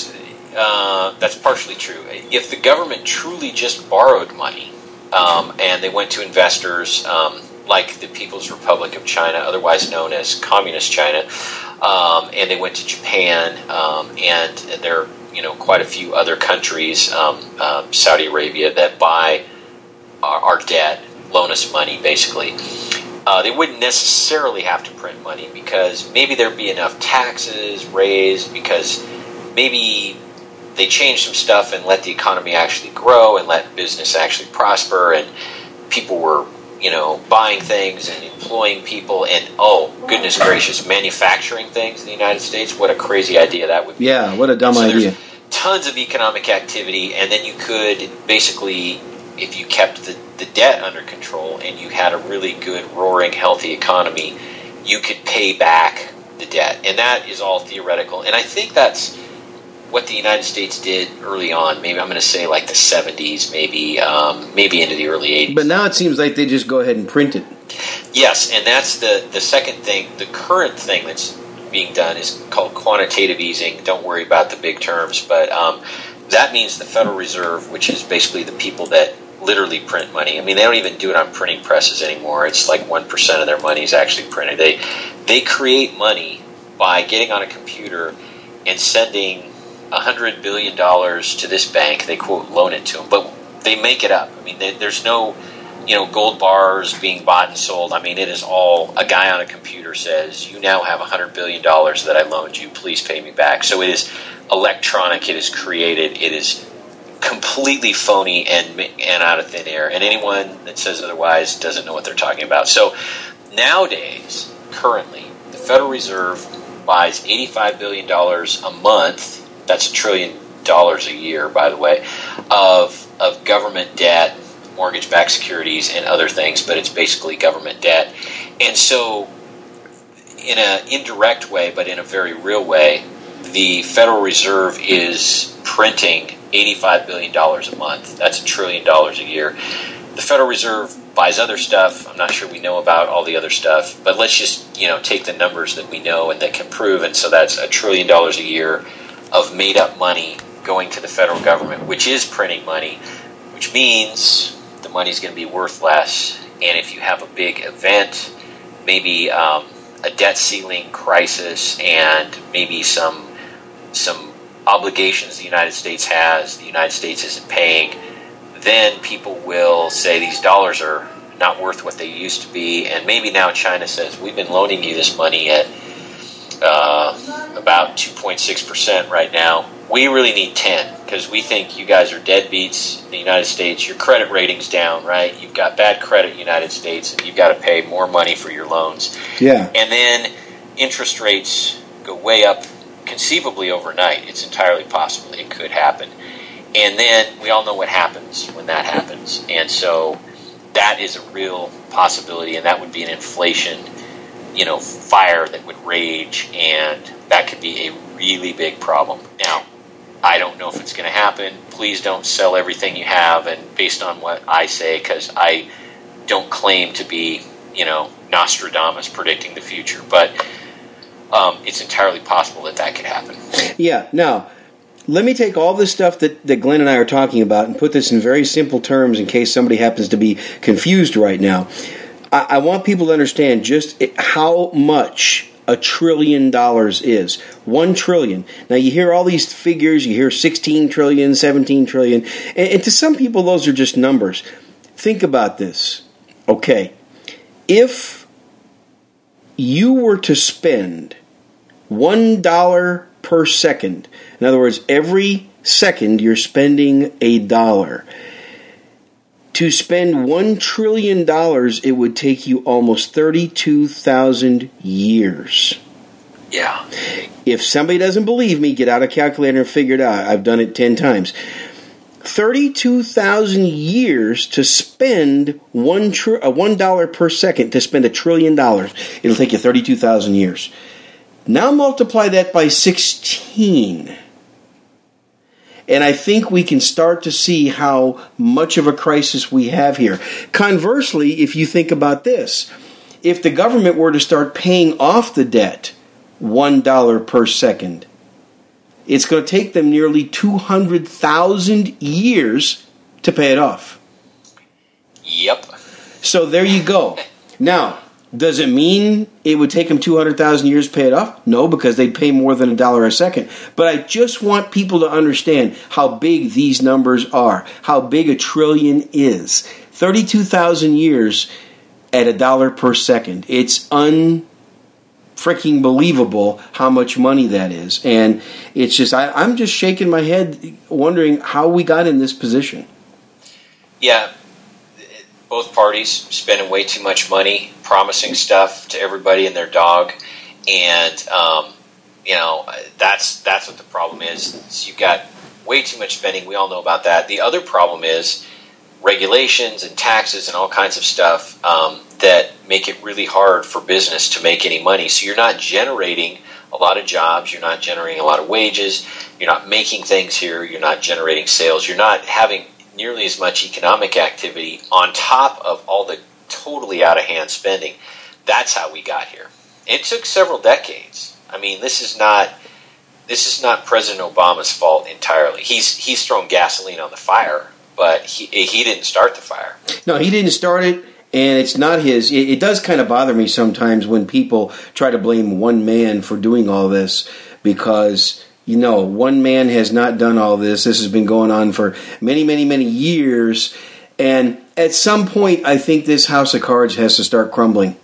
That's partially true. If the government truly just borrowed money and they went to investors like the People's Republic of China, otherwise known as Communist China, and they went to Japan, and there are, you know, quite a few other countries, Saudi Arabia, that buy our debt, loan us money, basically. They wouldn't necessarily have to print money, because maybe there'd be enough taxes raised, because maybe they changed some stuff and let the economy actually grow and let business actually prosper, and people were, you know, buying things and employing people, and oh, goodness gracious, manufacturing things in the United States. What a crazy idea that would be. Yeah, what a dumb idea. There's tons of economic activity, and then you could basically, if you kept the debt under control and you had a really good, roaring, healthy economy, you could pay back the debt. And that is all theoretical. And I think that's what the United States did early on. Maybe I'm going to say like the 70s, maybe into the early 80s. But now it seems like they just go ahead and print it. Yes, and that's the second thing. The current thing that's being done is called quantitative easing. Don't worry about the big terms, but that means the Federal Reserve, which is basically the people that literally print money. I mean, they don't even do it on printing presses anymore. It's like 1% of their money is actually printed. They create money by getting on a computer and sending $100 billion to this bank. They, quote, loan it to them, but they make it up. I mean, there's no, you know, gold bars being bought and sold. I mean, it is all a guy on a computer says, you now have $100 billion that I loaned you. Please pay me back. So it is electronic. It is created. It is completely phony and out of thin air. And anyone that says otherwise doesn't know what they're talking about. So nowadays, currently, the Federal Reserve buys $85 billion a month. That's $1 trillion a year, by the way, of government debt, mortgage-backed securities, and other things, but it's basically government debt. And so, in an indirect way, but in a very real way, the Federal Reserve is printing $85 billion a month. That's $1 trillion a year. The Federal Reserve buys other stuff. I'm not sure we know about all the other stuff, but let's just, you know, take the numbers that we know and that can prove. And so that's $1 trillion a year of made-up money going to the federal government, which is printing money, which means the money's going to be worth less. And if you have a big event, maybe a debt ceiling crisis, and maybe some obligations the United States has, the United States isn't paying, then people will say these dollars are not worth what they used to be. And maybe now China says, we've been loaning you this money at about 2.6% right now. We really need 10 because we think you guys are deadbeats in the United States. Your credit rating's down, right? You've got bad credit in the United States, and you've got to pay more money for your loans. Yeah. And then interest rates go way up conceivably overnight. It's entirely possible it could happen. And then we all know what happens when that happens. And so that is a real possibility, and that would be an inflation, fire that would rage, and that could be a really big problem. Now, I don't know if it's going to happen. Please don't sell everything you have, and based on what I say, because I don't claim to be, Nostradamus predicting the future, but it's entirely possible that could happen. Yeah. Now, let me take all this stuff that Glenn and I are talking about and put this in very simple terms in case somebody happens to be confused right now. I want people to understand just how much $1 trillion is. 1 trillion. Now, you hear all these figures. You hear 16 trillion, 17 trillion. And to some people, those are just numbers. Think about this. Okay. If you were to spend $1 per second, in other words, every second you're spending $1. To spend $1 trillion, it would take you almost 32,000 years. Yeah. If somebody doesn't believe me, get out a calculator and figure it out. I've done it 10 times. 32,000 years to spend $1 per second, to spend $1 trillion. It'll take you 32,000 years. Now multiply that by 16. And I think we can start to see how much of a crisis we have here. Conversely, if you think about this, if the government were to start paying off the debt $1 per second, it's going to take them nearly 200,000 years to pay it off. Yep. So there you go. Now, does it mean it would take them 200,000 years to pay it off? No, because they'd pay more than $1 a second. But I just want people to understand how big these numbers are, how big $1 trillion is. 32,000 years at $1 per second. It's freaking believable how much money that is. And it's just, I'm just shaking my head wondering how we got in this position. Yeah. Both parties spending way too much money, promising stuff to everybody and their dog. And, that's what the problem is. You've got way too much spending. We all know about that. The other problem is regulations and taxes and all kinds of stuff that make it really hard for business to make any money. So you're not generating a lot of jobs. You're not generating a lot of wages. You're not making things here. You're not generating sales. You're not having nearly as much economic activity on top of all the totally out-of-hand spending. That's how we got here. It took several decades. I mean, this is not President Obama's fault entirely. He's thrown gasoline on the fire, but he didn't start the fire. No, he didn't start it, and it's not his. It does kind of bother me sometimes when people try to blame one man for doing all this, because one man has not done all this. This has been going on for many, many, many years. And at some point, I think this house of cards has to start crumbling.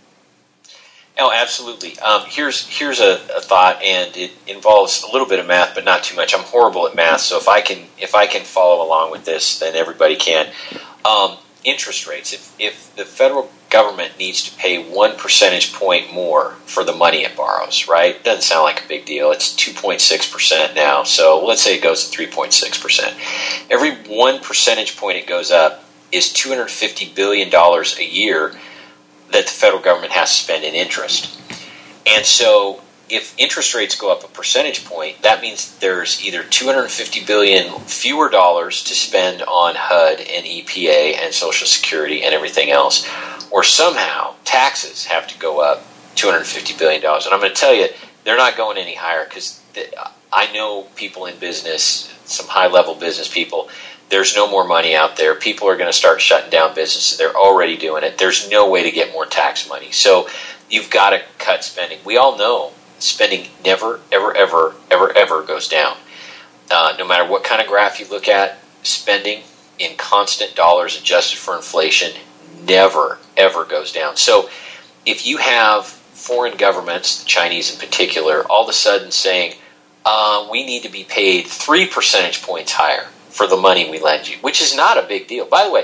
Oh, absolutely. Here's a thought, and it involves a little bit of math, but not too much. I'm horrible at math, so if I can follow along with this, then everybody can. Interest rates. If the federal government needs to pay 1 percentage point more for the money it borrows, right? Doesn't sound like a big deal. It's 2.6% now. So let's say it goes to 3.6%. Every 1 percentage point it goes up is $250 billion a year that the federal government has to spend in interest. And so if interest rates go up a percentage point, that means there's either $250 billion fewer dollars to spend on HUD and EPA and Social Security and everything else, or somehow taxes have to go up $250 billion. And I'm going to tell you, they're not going any higher, because I know people in business, some high-level business people, there's no more money out there. People are going to start shutting down businesses. They're already doing it. There's no way to get more tax money. So you've got to cut spending. We all know spending never, ever, ever, ever, ever goes down. No matter what kind of graph you look at, spending in constant dollars adjusted for inflation never, ever goes down. So if you have foreign governments, the Chinese in particular, all of a sudden saying, we need to be paid 3 percentage points higher for the money we lend you, which is not a big deal. By the way,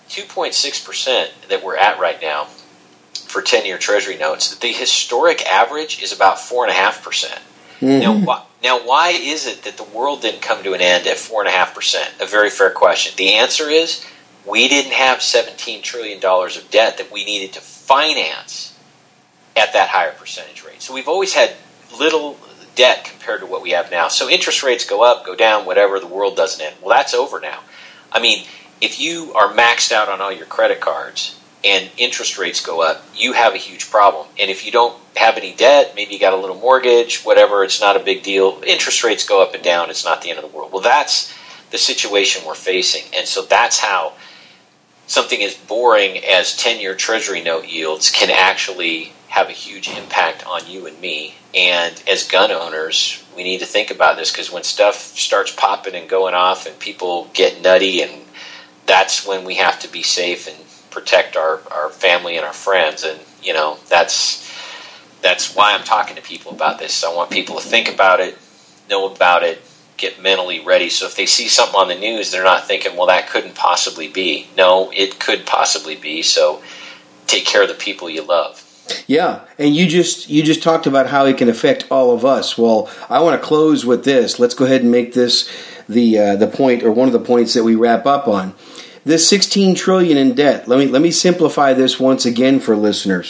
2.6% that we're at right now for 10-year Treasury notes, the historic average is about 4.5%. Now, why is it that the world didn't come to an end at 4.5%? A very fair question. The answer is we didn't have $17 trillion of debt that we needed to finance at that higher percentage rate. So we've always had little debt compared to what we have now. So interest rates go up, go down, whatever, the world doesn't end. Well, that's over now. I mean, if you are maxed out on all your credit cards and interest rates go up, you have a huge problem. And if you don't have any debt, maybe you got a little mortgage, whatever, it's not a big deal. Interest rates go up and down, it's not the end of the world. Well, that's the situation we're facing. And so that's how something as boring as 10-year Treasury note yields can actually have a huge impact on you and me. And as gun owners, we need to think about this, because when stuff starts popping and going off and people get nutty, and that's when we have to be safe and protect our family and our friends. And, you know, that's why I'm talking to people about this. I want people to think about it, know about it, get mentally ready. So if they see something on the news, they're not thinking, well, that couldn't possibly be. No, it could possibly be. So take care of the people you love. Yeah, and you just talked about how it can affect all of us. Well, I want to close with this. Let's go ahead and make this the point, or one of the points that we wrap up on. This $16 trillion in debt. Let me simplify this once again for listeners.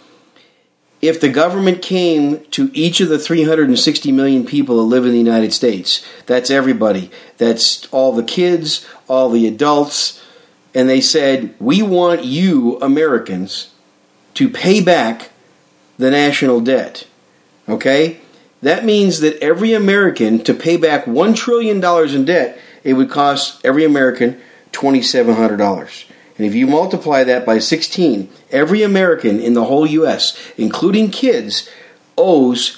If the government came to each of the 360 million people that live in the United States, that's everybody, that's all the kids, all the adults, and they said, we want you, Americans, to pay back the national debt. Okay? That means that every American, to pay back $1 trillion in debt, it would cost every American $2,700. And if you multiply that by 16, every American in the whole U.S., including kids, owes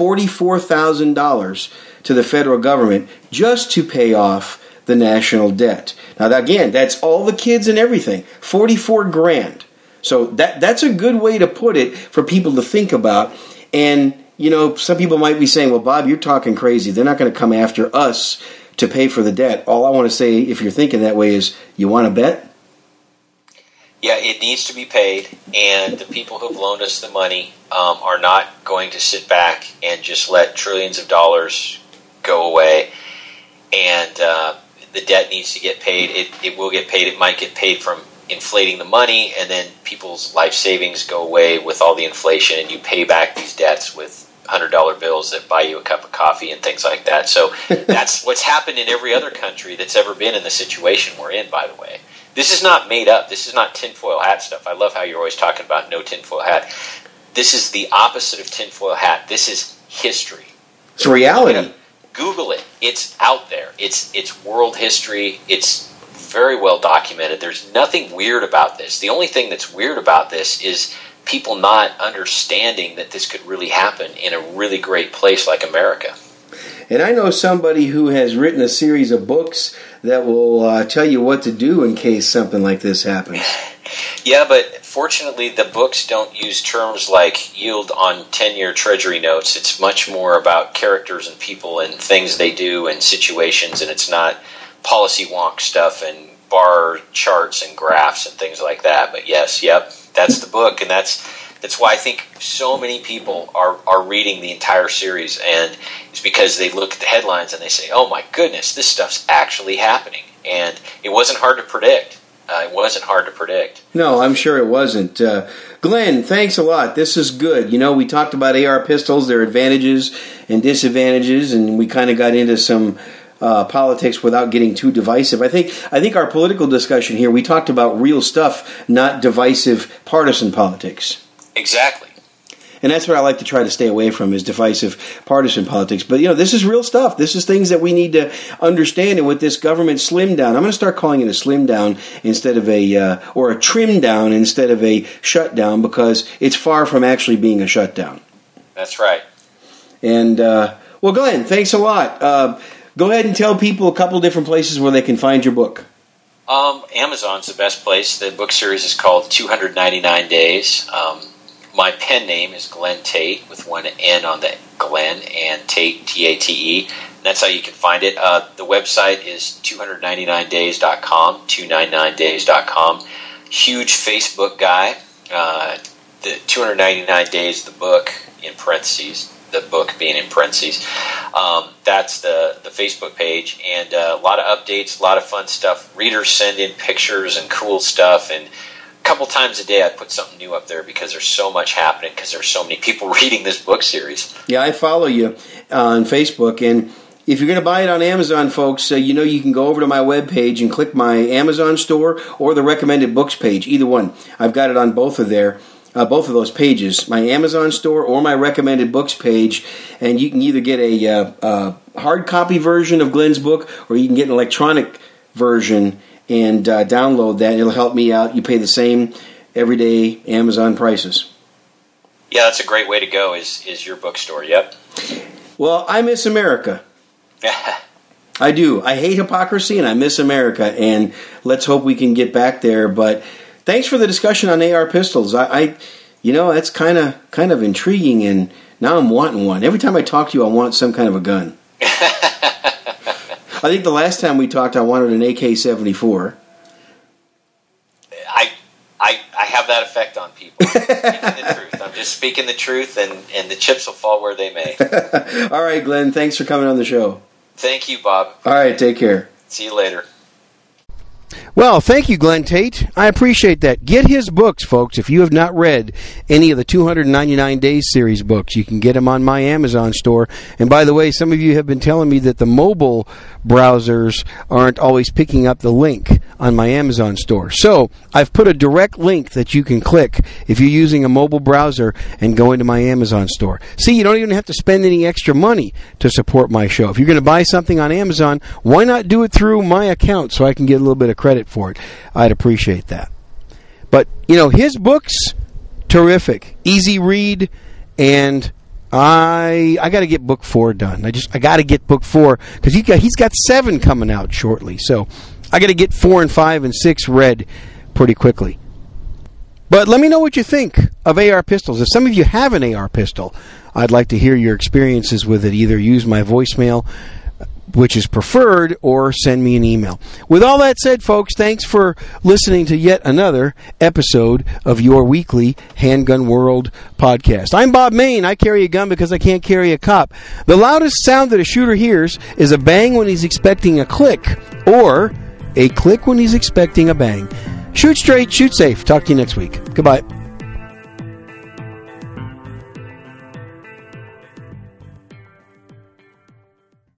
$44,000 to the federal government just to pay off the national debt. Now, again, that's all the kids and everything. $44,000. So that's a good way to put it for people to think about. And, you know, some people might be saying, well, Bob, you're talking crazy. They're not going to come after us to pay for the debt. All I want to say, if you're thinking that way, is you want to bet? Yeah, it needs to be paid, and the people who've loaned us the money are not going to sit back and just let trillions of dollars go away. And the debt needs to get paid. It will get paid. It might get paid from inflating the money, and then people's life savings go away with all the inflation, and you pay back these debts with $100 bills that buy you a cup of coffee and things like that. So that's what's happened in every other country that's ever been in the situation we're in, by the way. This is not made up. This is not tinfoil hat stuff. I love how you're always talking about no tinfoil hat. This is the opposite of tinfoil hat. This is history. It's reality. Google it. It's out there. It's world history. It's very well documented. There's nothing weird about this. The only thing that's weird about this is people not understanding that this could really happen in a really great place like America. And I know somebody who has written a series of books that will tell you what to do in case something like this happens. Yeah, but fortunately the books don't use terms like yield on 10-year Treasury notes. It's much more about characters and people and things they do and situations, and it's not policy wonk stuff and bar charts and graphs and things like that. But yes, that's the book, and that's why I think so many people are reading the entire series, and it's because they look at the headlines and they say, oh my goodness, this stuff's actually happening. And it wasn't hard to predict. No, I'm sure it wasn't. Glenn, thanks a lot. This is good. You know, we talked about AR pistols, their advantages and disadvantages, and we kind of got into some politics without getting too divisive. I think our political discussion here, we talked about real stuff, not divisive partisan politics. Exactly. And that's what I like to try to stay away from, is divisive partisan politics. But, you know, this is real stuff. This is things that we need to understand. And with this government slim down, I'm going to start calling it a slim down instead of or a trim down instead of a shutdown, because it's far from actually being a shutdown. That's right. And, well, Glenn, thanks a lot. Go ahead and tell people a couple different places where they can find your book. Amazon's the best place. The book series is called 299 Days. My pen name is Glenn Tate, with one N on the Glenn, and Tate, T-A-T-E. And that's how you can find it. The website is 299days.com, 299days.com. Huge Facebook guy. The 299 Days, the book, in parentheses, the book being in parentheses. That's the Facebook page, and a lot of updates, a lot of fun stuff. Readers send in pictures and cool stuff, and a couple times a day I put something new up there because there's so much happening, because there's so many people reading this book series. Yeah, I follow you on Facebook, and if you're going to buy it on Amazon, folks, you can go over to my webpage and click my Amazon store or the recommended books page, either one. I've got it on both of those pages, my Amazon store or my recommended books page, and you can either get a hard copy version of Glenn's book, or you can get an electronic version and download that. It'll help me out. You pay the same everyday Amazon prices. Yeah, that's a great way to go, is your bookstore. Yep. Well, I miss America. I do. I hate hypocrisy, and I miss America, and let's hope we can get back there. But thanks for the discussion on AR pistols. That's kind of intriguing, and now I'm wanting one. Every time I talk to you, I want some kind of a gun. I think the last time we talked, I wanted an AK-74. I have that effect on people. I'm just speaking the truth, and the chips will fall where they may. All right, Glenn, thanks for coming on the show. Thank you, Bob. All right, take care. See you later. Well, thank you, Glenn Tate. I appreciate that. Get his books, folks. If you have not read any of the 299 Days series books, you can get them on my Amazon store. And by the way, some of you have been telling me that the mobile browsers aren't always picking up the link on my Amazon store. So I've put a direct link that you can click if you're using a mobile browser and go into my Amazon store. See, you don't even have to spend any extra money to support my show. If you're going to buy something on Amazon, why not do it through my account so I can get a little bit of credit for it? I'd appreciate that. But, his book's terrific. Easy read, and I got to get book 4 done. I got to get book 4 because he's got 7 coming out shortly. So I got to get 4 and 5 and 6 read pretty quickly. But let me know what you think of AR pistols. If some of you have an AR pistol, I'd like to hear your experiences with it. Either use my voicemail, which is preferred, or send me an email. With all that said, folks, thanks for listening to yet another episode of your weekly Handgun World podcast. I'm Bob Mayne. I carry a gun because I can't carry a cop. The loudest sound that a shooter hears is a bang when he's expecting a click, or a click when he's expecting a bang. Shoot straight, shoot safe. Talk to you next week. Goodbye.